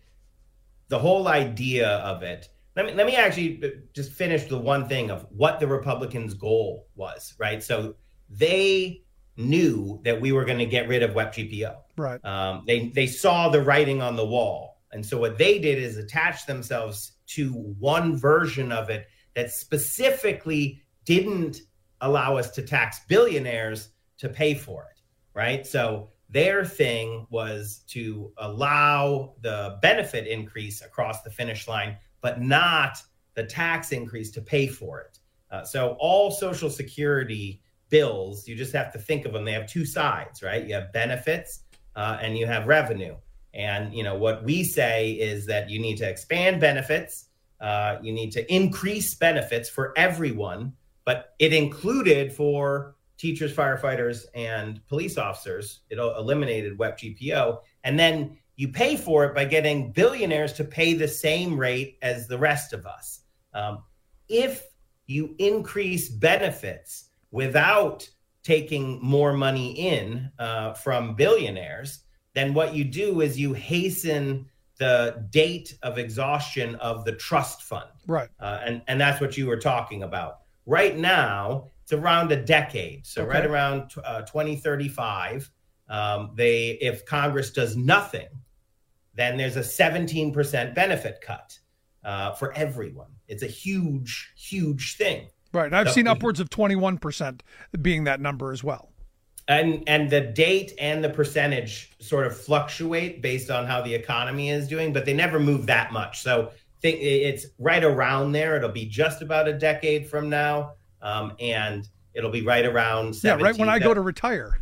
Speaker 21: the whole idea of it. Let me let me actually just finish the one thing of what the Republicans' goal was, right? So they knew that we were going to get rid of W E P G P O.
Speaker 13: Right.
Speaker 21: Um, they they saw the writing on the wall, and so what they did is attach themselves to one version of it that specifically didn't allow us to tax billionaires to pay for it, right? So their thing was to allow the benefit increase across the finish line, but not the tax increase to pay for it. Uh, so all Social Security bills, you just have to think of them. They have two sides, right? You have benefits uh, and you have revenue. And, you know, what we say is that you need to expand benefits. Uh, you need to increase benefits for everyone, but it included for teachers, firefighters, and police officers. It eliminated W E P G P O. And then you pay for it by getting billionaires to pay the same rate as the rest of us. Um, if you increase benefits without taking more money in uh, from billionaires, then what you do is you hasten the date of exhaustion of the trust fund.
Speaker 13: Right.
Speaker 21: Uh, and, and that's what you were talking about. Right now, it's around a decade. So
Speaker 13: Okay.
Speaker 21: right around uh, twenty thirty-five, um, they if Congress does nothing, then there's a seventeen percent benefit cut uh, for everyone. It's a huge, huge thing.
Speaker 13: Right. And I've
Speaker 21: So-
Speaker 13: seen upwards of twenty-one percent being that number as well.
Speaker 21: And and the date and the percentage sort of fluctuate based on how the economy is doing, but they never move that much. So think it's right around there. It'll be just about a decade from now, um, and it'll be right around
Speaker 13: Yeah, right when I go
Speaker 21: seventeen
Speaker 13: to retire.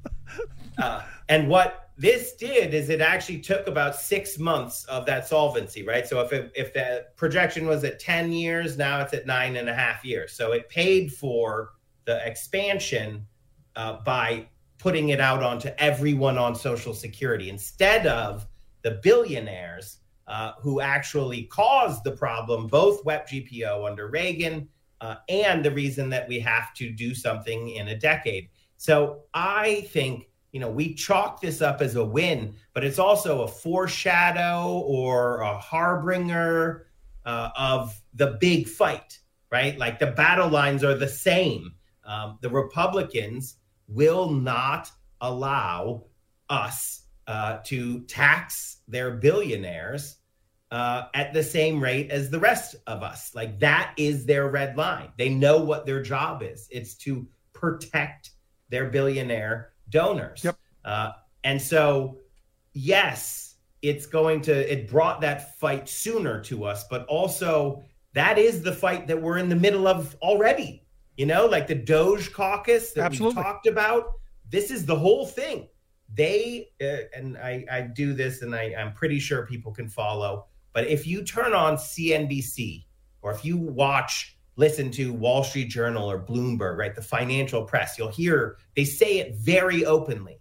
Speaker 21: Uh, and what this did is it actually took about six months of that solvency, right? So if it, if the projection was at ten years, now it's at nine and a half years. So it paid for the expansion uh, by putting it out onto everyone on Social Security instead of the billionaires uh, who actually caused the problem, both W E P G P O under Reagan uh, and the reason that we have to do something in a decade. So I think, you know, we chalk this up as a win, but it's also a foreshadow or a harbinger uh, of the big fight, right? Like the battle lines are the same. Um, the Republicans will not allow us uh, to tax their billionaires uh, at the same rate as the rest of us. Like that is their red line. They know what their job is. It's to protect their billionaire donors.
Speaker 13: Yep.
Speaker 21: Uh, and so, yes, it's going to, it brought that fight sooner to us, but also that is the fight that we're in the middle of already. You know, like the Doge caucus that we talked about. This is the whole thing. They, uh, and I, I do this and I, I'm pretty sure people can follow, but if you turn on C N B C or if you watch, listen to Wall Street Journal or Bloomberg, right, the financial press, you'll hear, they say it very openly.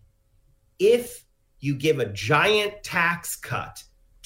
Speaker 21: If you give a giant tax cut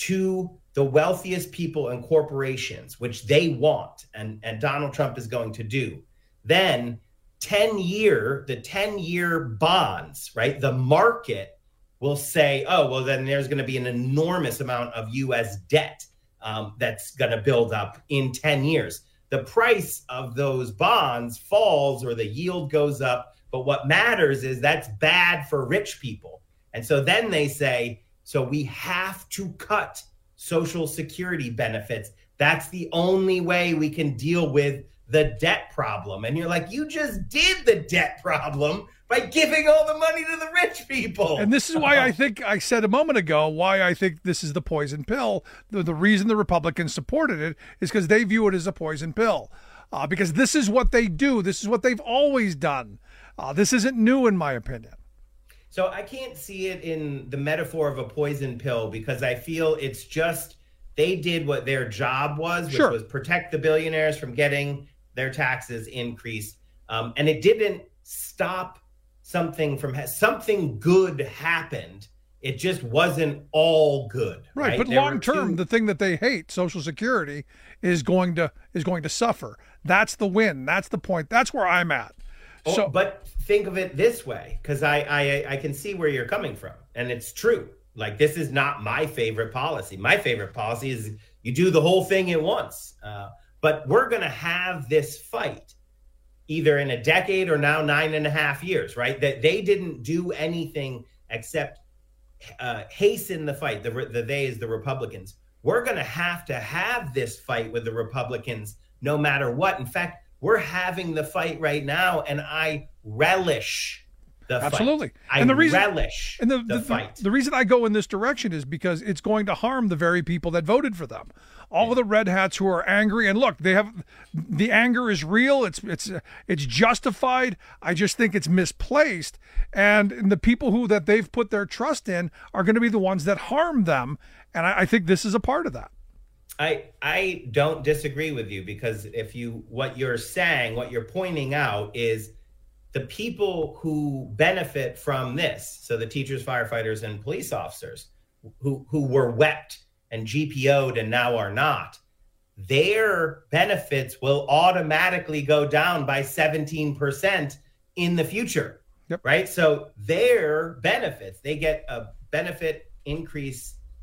Speaker 21: to the wealthiest people and corporations, which they want, and, and Donald Trump is going to do, then ten year, the ten year bonds, right? The market will say, oh, well, then there's going to be an enormous amount of U S debt um, that's going to build up in ten years. The price of those bonds falls or the yield goes up. But what matters is that's bad for rich people. And so then they say, so we have to cut Social Security benefits. That's the only way we can deal with the debt problem. And you're like, you just did the debt problem by giving all the money to the rich people.
Speaker 13: And this is why I think I said a moment ago why I think this is the poison pill. The, the reason the Republicans supported it is because they view it as a poison pill. Uh, because this is what they do. This is what they've always done. Uh, this isn't new, in my opinion.
Speaker 21: So I can't see it in the metaphor of a poison pill because I feel it's just they did what their job was, which
Speaker 13: Sure.
Speaker 21: was protect the billionaires from getting their taxes increased. Um, and it didn't stop something from ha- something good happened. It just wasn't all good.
Speaker 13: Right,
Speaker 21: Right.
Speaker 13: but
Speaker 21: There were
Speaker 13: long term,
Speaker 21: two-
Speaker 13: the thing that they hate, Social Security, is going to is going to suffer. That's the win. That's the point. That's where I'm at.
Speaker 21: Oh,
Speaker 13: So,
Speaker 21: but think of it this way, because I, I I can see where you're coming from, and it's true. Like this is not my favorite policy. My favorite policy is you do the whole thing at once. Uh, but we're going to have this fight either in a decade or now nine and a half years, right? That they didn't do anything except uh, hasten the fight. The, the they is the Republicans. We're going to have to have this fight with the Republicans no matter what. In fact, we're having the fight right now, and I relish the fight.
Speaker 13: absolutely.
Speaker 21: I
Speaker 13: and the reason,
Speaker 21: relish
Speaker 13: and the,
Speaker 21: the,
Speaker 13: the,
Speaker 21: fight.
Speaker 13: The reason I go in this direction is because it's going to harm the very people that voted for them. All of the red hats who are angry, and look, they have the anger is real. It's it's it's justified. I just think it's misplaced, and, and the people who that they've put their trust in are going to be the ones that harm them. And I, I think this is a part of that.
Speaker 21: I I don't disagree with you because if you what you're saying, what you're pointing out is the people who benefit from this. So the teachers, firefighters, and police officers who who were wept and G P O'd and now are not, their benefits will automatically go down by seventeen percent in the future,
Speaker 13: yep.
Speaker 21: right? So their benefits, they get a benefit increase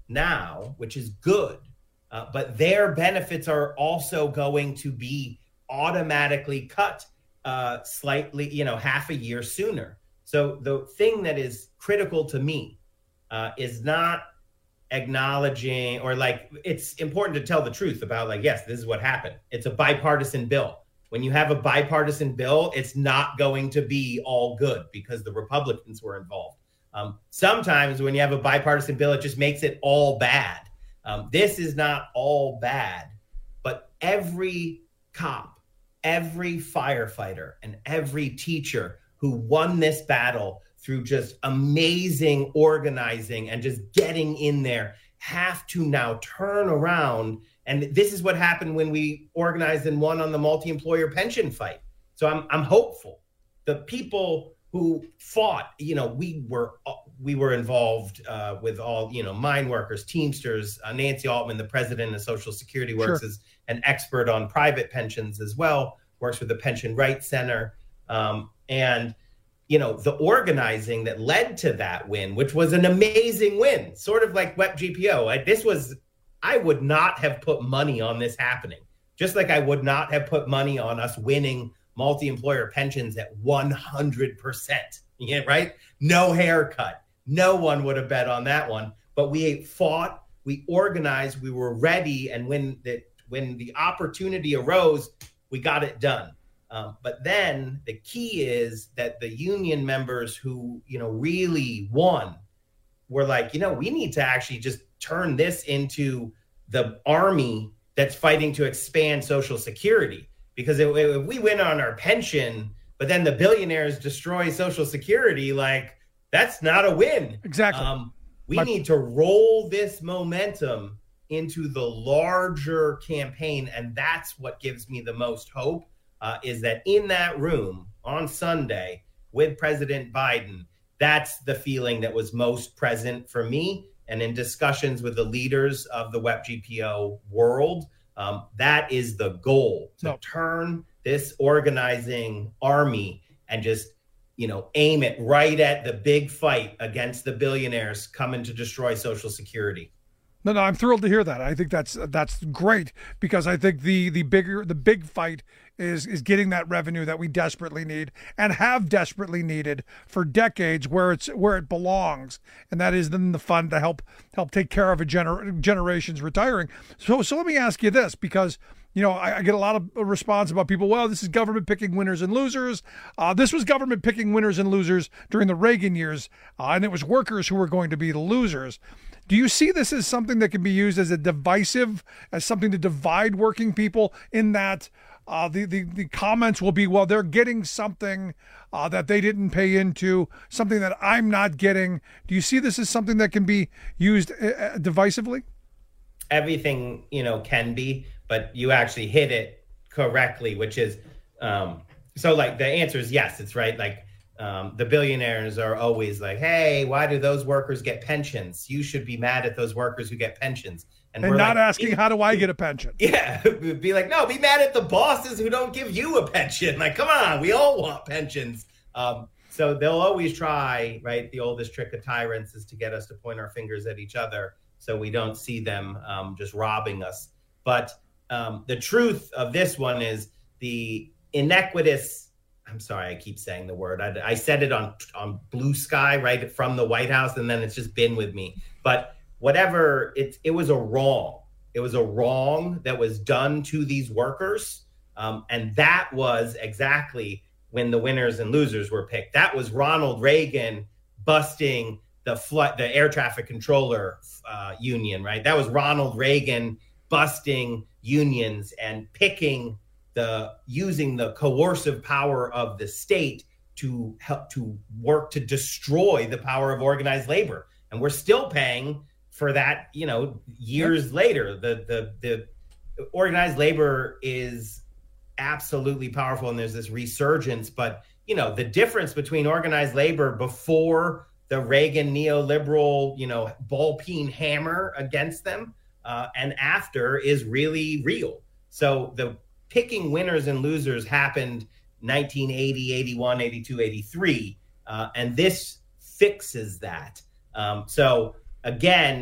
Speaker 21: now, which is good, uh, but their benefits are also going to be automatically cut uh, slightly, you know, half a year sooner. So the thing that is critical to me uh, is not acknowledging or like, it's important to tell the truth about like, yes, this is what happened. It's a bipartisan bill. When you have a bipartisan bill, it's not going to be all good because the Republicans were involved. Um, sometimes when you have a bipartisan bill, it just makes it all bad. Um, this is not all bad, but every cop, every firefighter, and every teacher who won this battle through just amazing organizing and just getting in there have to now turn around. And this is what happened when we organized and won on the multi-employer pension fight. So I'm I'm hopeful. The people who fought, you know, we were we were involved uh, with all, you know, mine workers, Teamsters. Uh, Nancy Altman, the president of Social Security, works sure. as an expert on private pensions as well, works with the Pension Rights Center. Um, and, you know, the organizing that led to that win, which was an amazing win, sort of like W E P G P O. I, this was, I would not have put money on this happening, just like I would not have put money on us winning multi-employer pensions at one hundred percent, yeah, right? No haircut. No one would have bet on that one, but we fought, we organized, we were ready. And when the, when the opportunity arose, we got it done. Um, but then the key is that the union members who, you know, really won were like, you know, we need to actually just turn this into the army that's fighting to expand Social Security. Because if, if we win on our pension, but then the billionaires destroy Social Security, like that's not a win.
Speaker 13: Exactly.
Speaker 21: Um, we
Speaker 13: My-
Speaker 21: need to roll this momentum into the larger campaign. And that's what gives me the most hope. Uh, is that in that room on Sunday with President Biden, that's the feeling that was most present for me. And in discussions with the leaders of the W E P G P O world, um, that is the goal, to no. turn this organizing army and just, you know, aim it right at the big fight against the billionaires coming to destroy Social Security.
Speaker 13: No, no, I'm thrilled to hear that. I think that's that's great because I think the the bigger the big fight is is getting that revenue that we desperately need and have desperately needed for decades, where it's where it belongs, and that is in the fund to help help take care of a gener- generations retiring. So so let me ask you this, because you know, I, I get a lot of response about people, well, this is government picking winners and losers. Uh, this was government picking winners and losers during the Reagan years, uh, and it was workers who were going to be the losers. Do you see this as something that can be used as a divisive, as something to divide working people, in that uh, the, the, the comments will be, well, they're getting something uh, that they didn't pay into, something that I'm not getting. Do you see this as something that can be used uh, divisively?
Speaker 21: Everything, you know, can be, but you actually hit it correctly, which is, um, so like the answer is yes, it's right. Like, Um, the billionaires are always like, hey, why do those workers get pensions? You should be mad at those workers who get pensions.
Speaker 13: And, and we're not like, asking, how do I get a pension?
Speaker 21: Yeah, be like, no, be mad at the bosses who don't give you a pension. Like, come on, we all want pensions. Um, so they'll always try, right? The oldest trick of tyrants is to get us to point our fingers at each other so we don't see them um, just robbing us. But um, the truth of this one is the inequitous, I'm sorry, I keep saying the word. I, I said it on on Blue Sky, right, from the White House, and then it's just been with me. But whatever, it, it was a wrong. It was a wrong that was done to these workers. Um, and that was exactly when the winners and losers were picked. That was Ronald Reagan busting the flight, the air traffic controller uh, union, right? That was Ronald Reagan busting unions and picking the using the coercive power of the state to help to work to destroy the power of organized labor. And we're still paying for that, you know, years yep. later. The, the the organized labor is absolutely powerful, and there's this resurgence. But, you know, the difference between organized labor before the Reagan neoliberal, you know, ball-peen hammer against them uh, and after is really real. So the picking winners and losers happened nineteen eighty, eighty-one, eighty-two, eighty-three, uh, and this fixes that. Um, so again,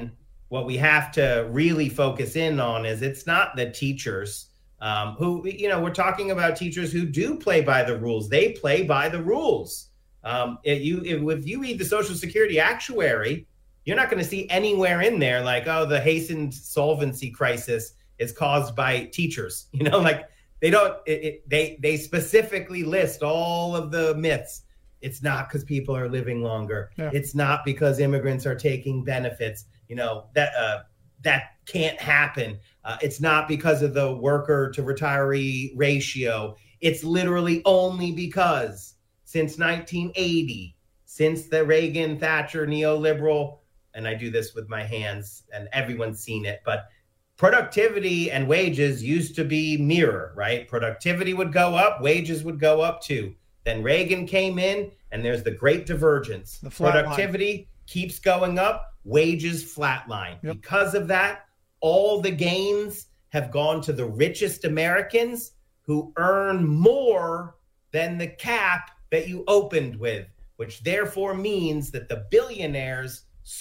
Speaker 21: what we have to really focus in on is it's not the teachers um, who, you know, we're talking about teachers who do play by the rules. They play by the rules. Um, if you if, if you read the Social Security actuary, you're not going to see anywhere in there like, oh, the hastened solvency crisis is caused by teachers. You know, like they don't, it, it, they they specifically list all of the myths. It's not because people are living longer. Yeah. It's not because immigrants are taking benefits. You know, that uh, that can't happen. Uh, it's not because of the worker to retiree ratio. It's literally only because since nineteen eighty, since the Reagan Thatcher neoliberal, and I do this with my hands and everyone's seen it, but productivity and wages used to be mirror, right? Productivity would go up, wages would go up too. Then Reagan came in and there's the great divergence. The Productivity line keeps going up, wages flatline. Yep. Because of that, all the gains have gone to the richest Americans who earn more than the cap that you opened with, which therefore means that the billionaires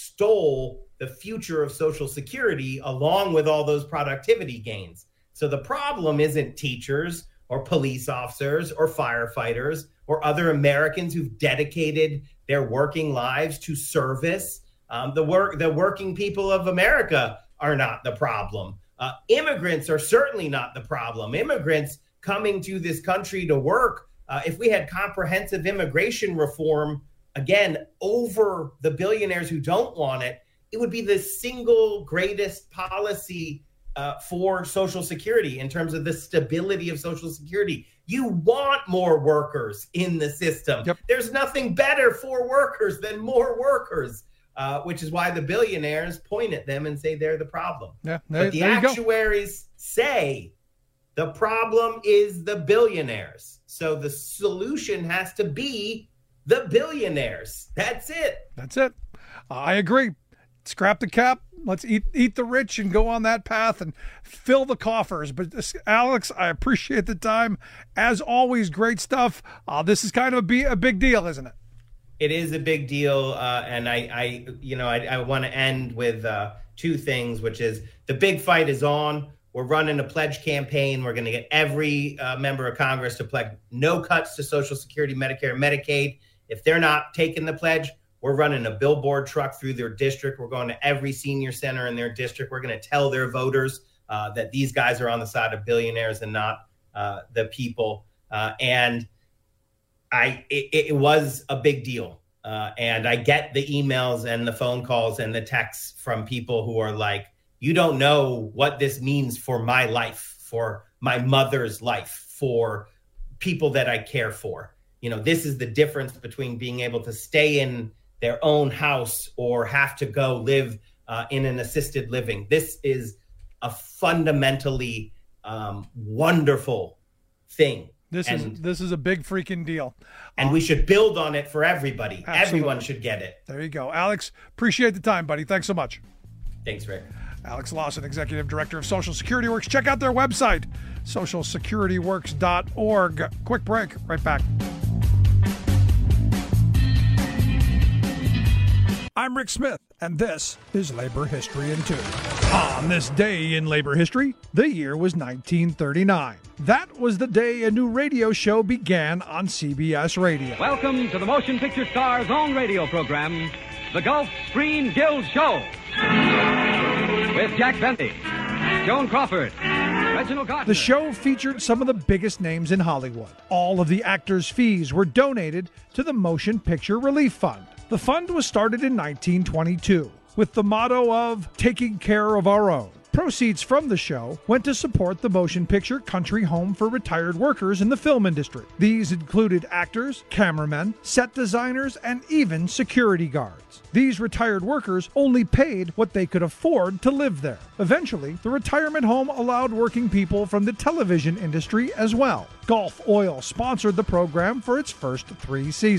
Speaker 21: stole the future of Social Security along with all those productivity gains. So the problem isn't teachers or police officers or firefighters or other Americans who've dedicated their working lives to service. Um, the work, the working people of America are not the problem. Uh, immigrants are certainly not the problem. Immigrants coming to this country to work, uh, if we had comprehensive immigration reform, again, over the billionaires who don't want it, it would be the single greatest policy uh, for Social Security in terms of the stability of Social Security. You want more workers in the system. Yep. There's nothing better for workers than more workers, uh, which is why the billionaires point at them and say they're the problem.
Speaker 13: Yeah, there,
Speaker 21: but the
Speaker 13: there you
Speaker 21: actuaries
Speaker 13: go.
Speaker 21: say the problem is the billionaires. So the solution has to be the billionaires. That's it.
Speaker 13: That's it. I agree. Scrap the cap. Let's eat eat the rich and go on that path and fill the coffers. But this, Alex, I appreciate the time. As always, great stuff. Uh, this is kind of a, be, a big deal, isn't it?
Speaker 21: It is a big deal. Uh, and I, I, you know, I, I want to end with uh, two things, which is the big fight is on. We're running a pledge campaign. We're going to get every uh, member of Congress to pledge no cuts to Social Security, Medicare, and Medicaid. If they're not taking the pledge, we're running a billboard truck through their district. We're going to every senior center in their district. We're going to tell their voters uh, that these guys are on the side of billionaires and not uh, the people. Uh, and I, it, it was a big deal. Uh, and I get the emails and the phone calls and the texts from people who are like, you don't know what this means for my life, for my mother's life, for people that I care for. You know, this is the difference between being able to stay in their own house or have to go live uh, in an assisted living. This is a fundamentally um, wonderful thing.
Speaker 13: This
Speaker 21: and,
Speaker 13: is this is a big freaking deal.
Speaker 21: And um, we should build on it for everybody. Absolutely. Everyone should get it.
Speaker 13: There you go. Alex, appreciate the time, buddy. Thanks so much.
Speaker 21: Thanks, Rick.
Speaker 13: Alex Lawson, Executive Director of Social Security Works. Check out their website, social security works dot org. Quick break. Right back. I'm Rick Smith, and this is Labor History in Two. On this day in labor history, the year was nineteen thirty-nine. That was the day a new radio show began on C B S Radio.
Speaker 3: Welcome to the Motion Picture Star's own radio program, The Gulf Screen Guild Show. With Jack Bentley, Joan Crawford, Reginald Gardner.
Speaker 13: The show featured some of the biggest names in Hollywood. All of the actors' fees were donated to the Motion Picture Relief Fund. The fund was started in nineteen twenty-two with the motto of taking care of our own. Proceeds from the show went to support the Motion Picture Country Home for retired workers in the film industry. These included actors, cameramen, set designers, and even security guards. These retired workers only paid what they could afford to live there. Eventually, the retirement home allowed working people from the television industry as well. Gulf Oil sponsored the program for its first three seasons.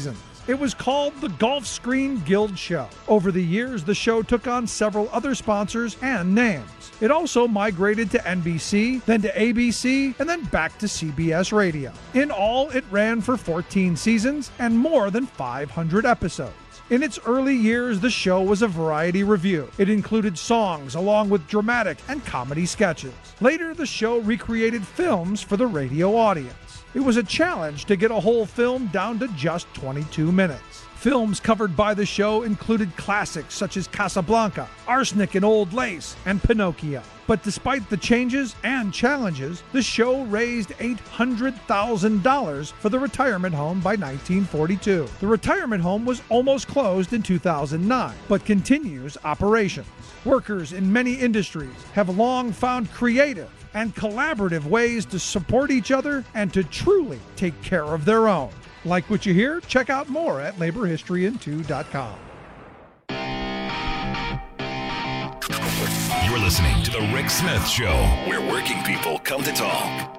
Speaker 13: It was called the Gulfstream Guild Show. Over the years, the show took on several other sponsors and names. It also migrated to N B C, then to A B C, and then back to C B S Radio. In all, it ran for fourteen seasons and more than five hundred episodes. In its early years, the show was a variety review. It included songs along with dramatic and comedy sketches. Later, the show recreated films for the radio audience. It was a challenge to get a whole film down to just twenty-two minutes. Films covered by the show included classics such as Casablanca, Arsenic and Old Lace, and Pinocchio. But despite the changes and challenges, the show raised eight hundred thousand dollars for the retirement home by nineteen forty-two. The retirement home was almost closed in two thousand nine, but continues operations. Workers in many industries have long found creative and collaborative ways to support each other and to truly take care of their own. Like what you hear? Check out more at labor history in two dot com.
Speaker 12: You're listening to The Rick Smith Show, where working people come to talk.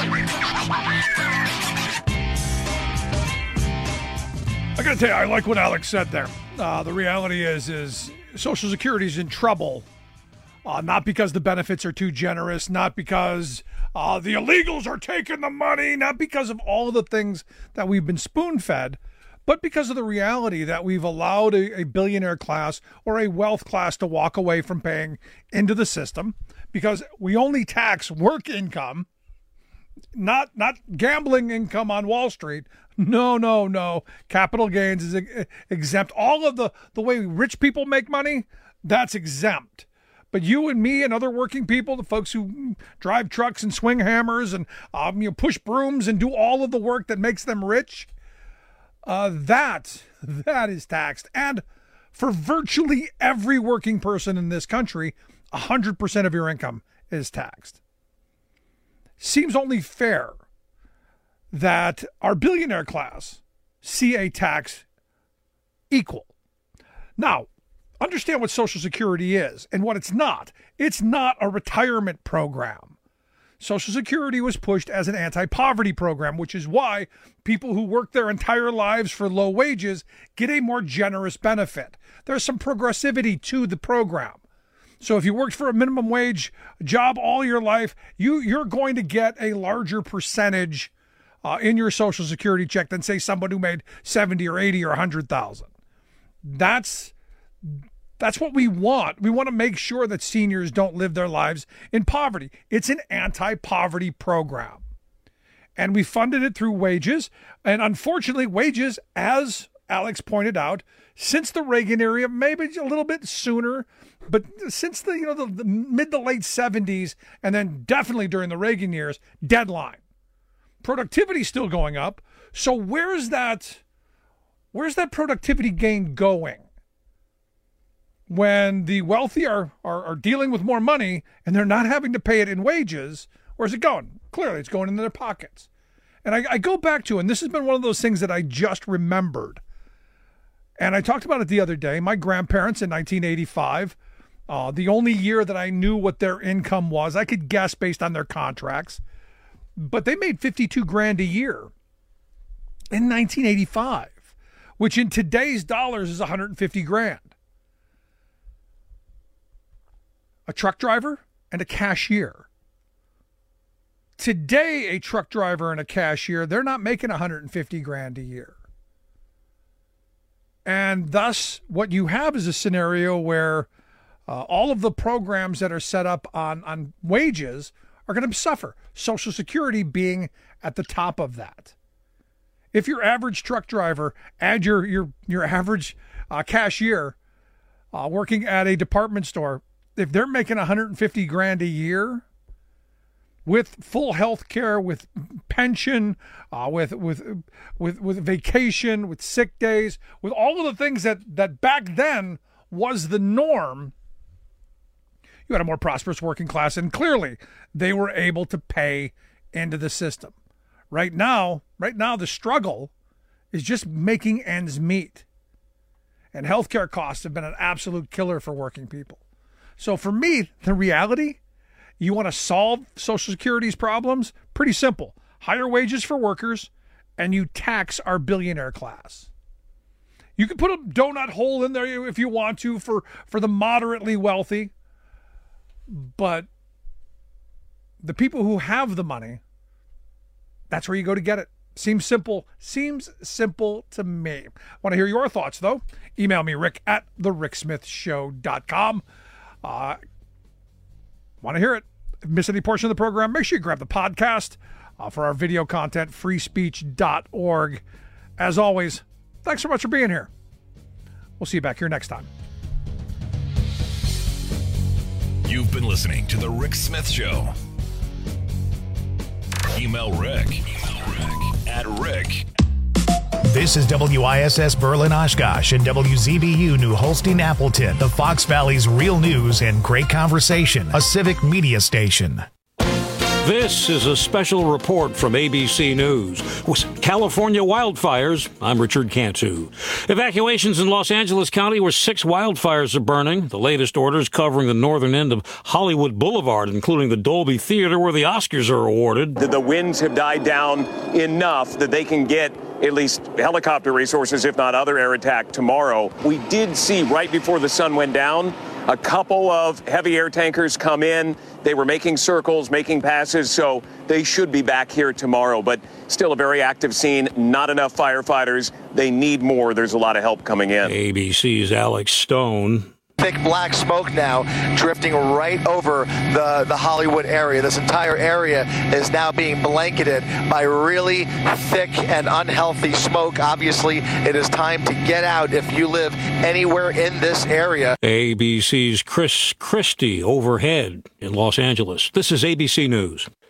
Speaker 13: I gotta tell you, I like what Alex said there. Uh, the reality is, is Social Security is in trouble. Uh, not because the benefits are too generous, not because uh, the illegals are taking the money, not because of all of the things that we've been spoon-fed, but because of the reality that we've allowed a, a billionaire class or a wealth class to walk away from paying into the system, because we only tax work income, not not gambling income on Wall Street. No, no, no. Capital gains is ex- exempt. All of the, the way rich people make money, that's exempt. But you and me and other working people, the folks who drive trucks and swing hammers and um, you know, push brooms and do all of the work that makes them rich, uh, that that is taxed. And for virtually every working person in this country, one hundred percent of your income is taxed. Seems only fair that our billionaire class see a tax equal. Now, understand what Social Security is and what it's not. It's not a retirement program. Social Security was pushed as an anti-poverty program, which is why people who work their entire lives for low wages get a more generous benefit. There's some progressivity to the program. So if you worked for a minimum wage job all your life, you, you're going to get a larger percentage uh, in your Social Security check than, say, someone who made seventy or eighty or one hundred thousand. That's That's what we want. We want to make sure that seniors don't live their lives in poverty. It's an anti-poverty program. And we funded it through wages. And unfortunately, wages, as Alex pointed out, since the Reagan era, maybe a little bit sooner, but since the you know the, the mid to late seventies, and then definitely during the Reagan years, deadline. Productivity still going up. So where's that, where's that productivity gain going? When the wealthy are, are, are dealing with more money and they're not having to pay it in wages, where's it going? Clearly, it's going into their pockets. And I, I go back to, and this has been one of those things that I just remembered. And I talked about it the other day. My grandparents in nineteen eighty-five, uh, the only year that I knew what their income was, I could guess based on their contracts, but they made fifty-two grand a year in nineteen eighty-five, which in today's dollars is one hundred fifty grand. A truck driver and a cashier. Today, a truck driver and a cashier, they're not making one hundred fifty grand a year. And thus, what you have is a scenario where uh, all of the programs that are set up on, on wages are going to suffer. Social Security being at the top of that. If your average truck driver and your your your average uh, cashier uh, working at a department store, if they're making one hundred fifty grand a year with full health care, with pension, uh, with, with, with, with vacation, with sick days, with all of the things that, that back then was the norm, you had a more prosperous working class, and clearly they were able to pay into the system. Right now, right now, the struggle is just making ends meet. And healthcare costs have been an absolute killer for working people. So for me, the reality, you want to solve Social Security's problems? Pretty simple. Higher wages for workers, and you tax our billionaire class. You can put a donut hole in there if you want to for, for the moderately wealthy. But the people who have the money, that's where you go to get it. Seems simple. Seems simple to me. Want to hear your thoughts, though? Email me, rick at the rick smith show dot com. Uh, want to hear it? If you miss any portion of the program, make sure you grab the podcast uh, for our video content, free speech dot org. As always, thanks so much for being here. We'll see you back here next time.
Speaker 12: You've been listening to The Rick Smith Show. Email Rick, Email Rick at Rick.
Speaker 1: This is W I S S Berlin Oshkosh and W Z B U New Holstein Appleton, the Fox Valley's real news and great conversation, a civic media station.
Speaker 2: This is a special report from A B C News. With California wildfires, I'm Richard Cantu. Evacuations in Los Angeles County where six wildfires are burning. The latest orders covering the northern end of Hollywood Boulevard, including the Dolby Theater where the Oscars are awarded.
Speaker 5: The winds have died down enough that they can get at least helicopter resources, if not other air attack tomorrow. We did see right before the sun went down a couple of heavy air tankers come in. They were making circles, making passes, so they should be back here tomorrow. But still a very active scene, not enough firefighters. They need more. There's a lot of help coming in.
Speaker 2: A B C's Alex Stone.
Speaker 22: Thick black smoke now drifting right over the, the Hollywood area. This entire area is now being blanketed by really thick and unhealthy smoke. Obviously, it is time to get out if you live anywhere in this area.
Speaker 2: A B C's Chris Christie overhead in Los Angeles. This is A B C News.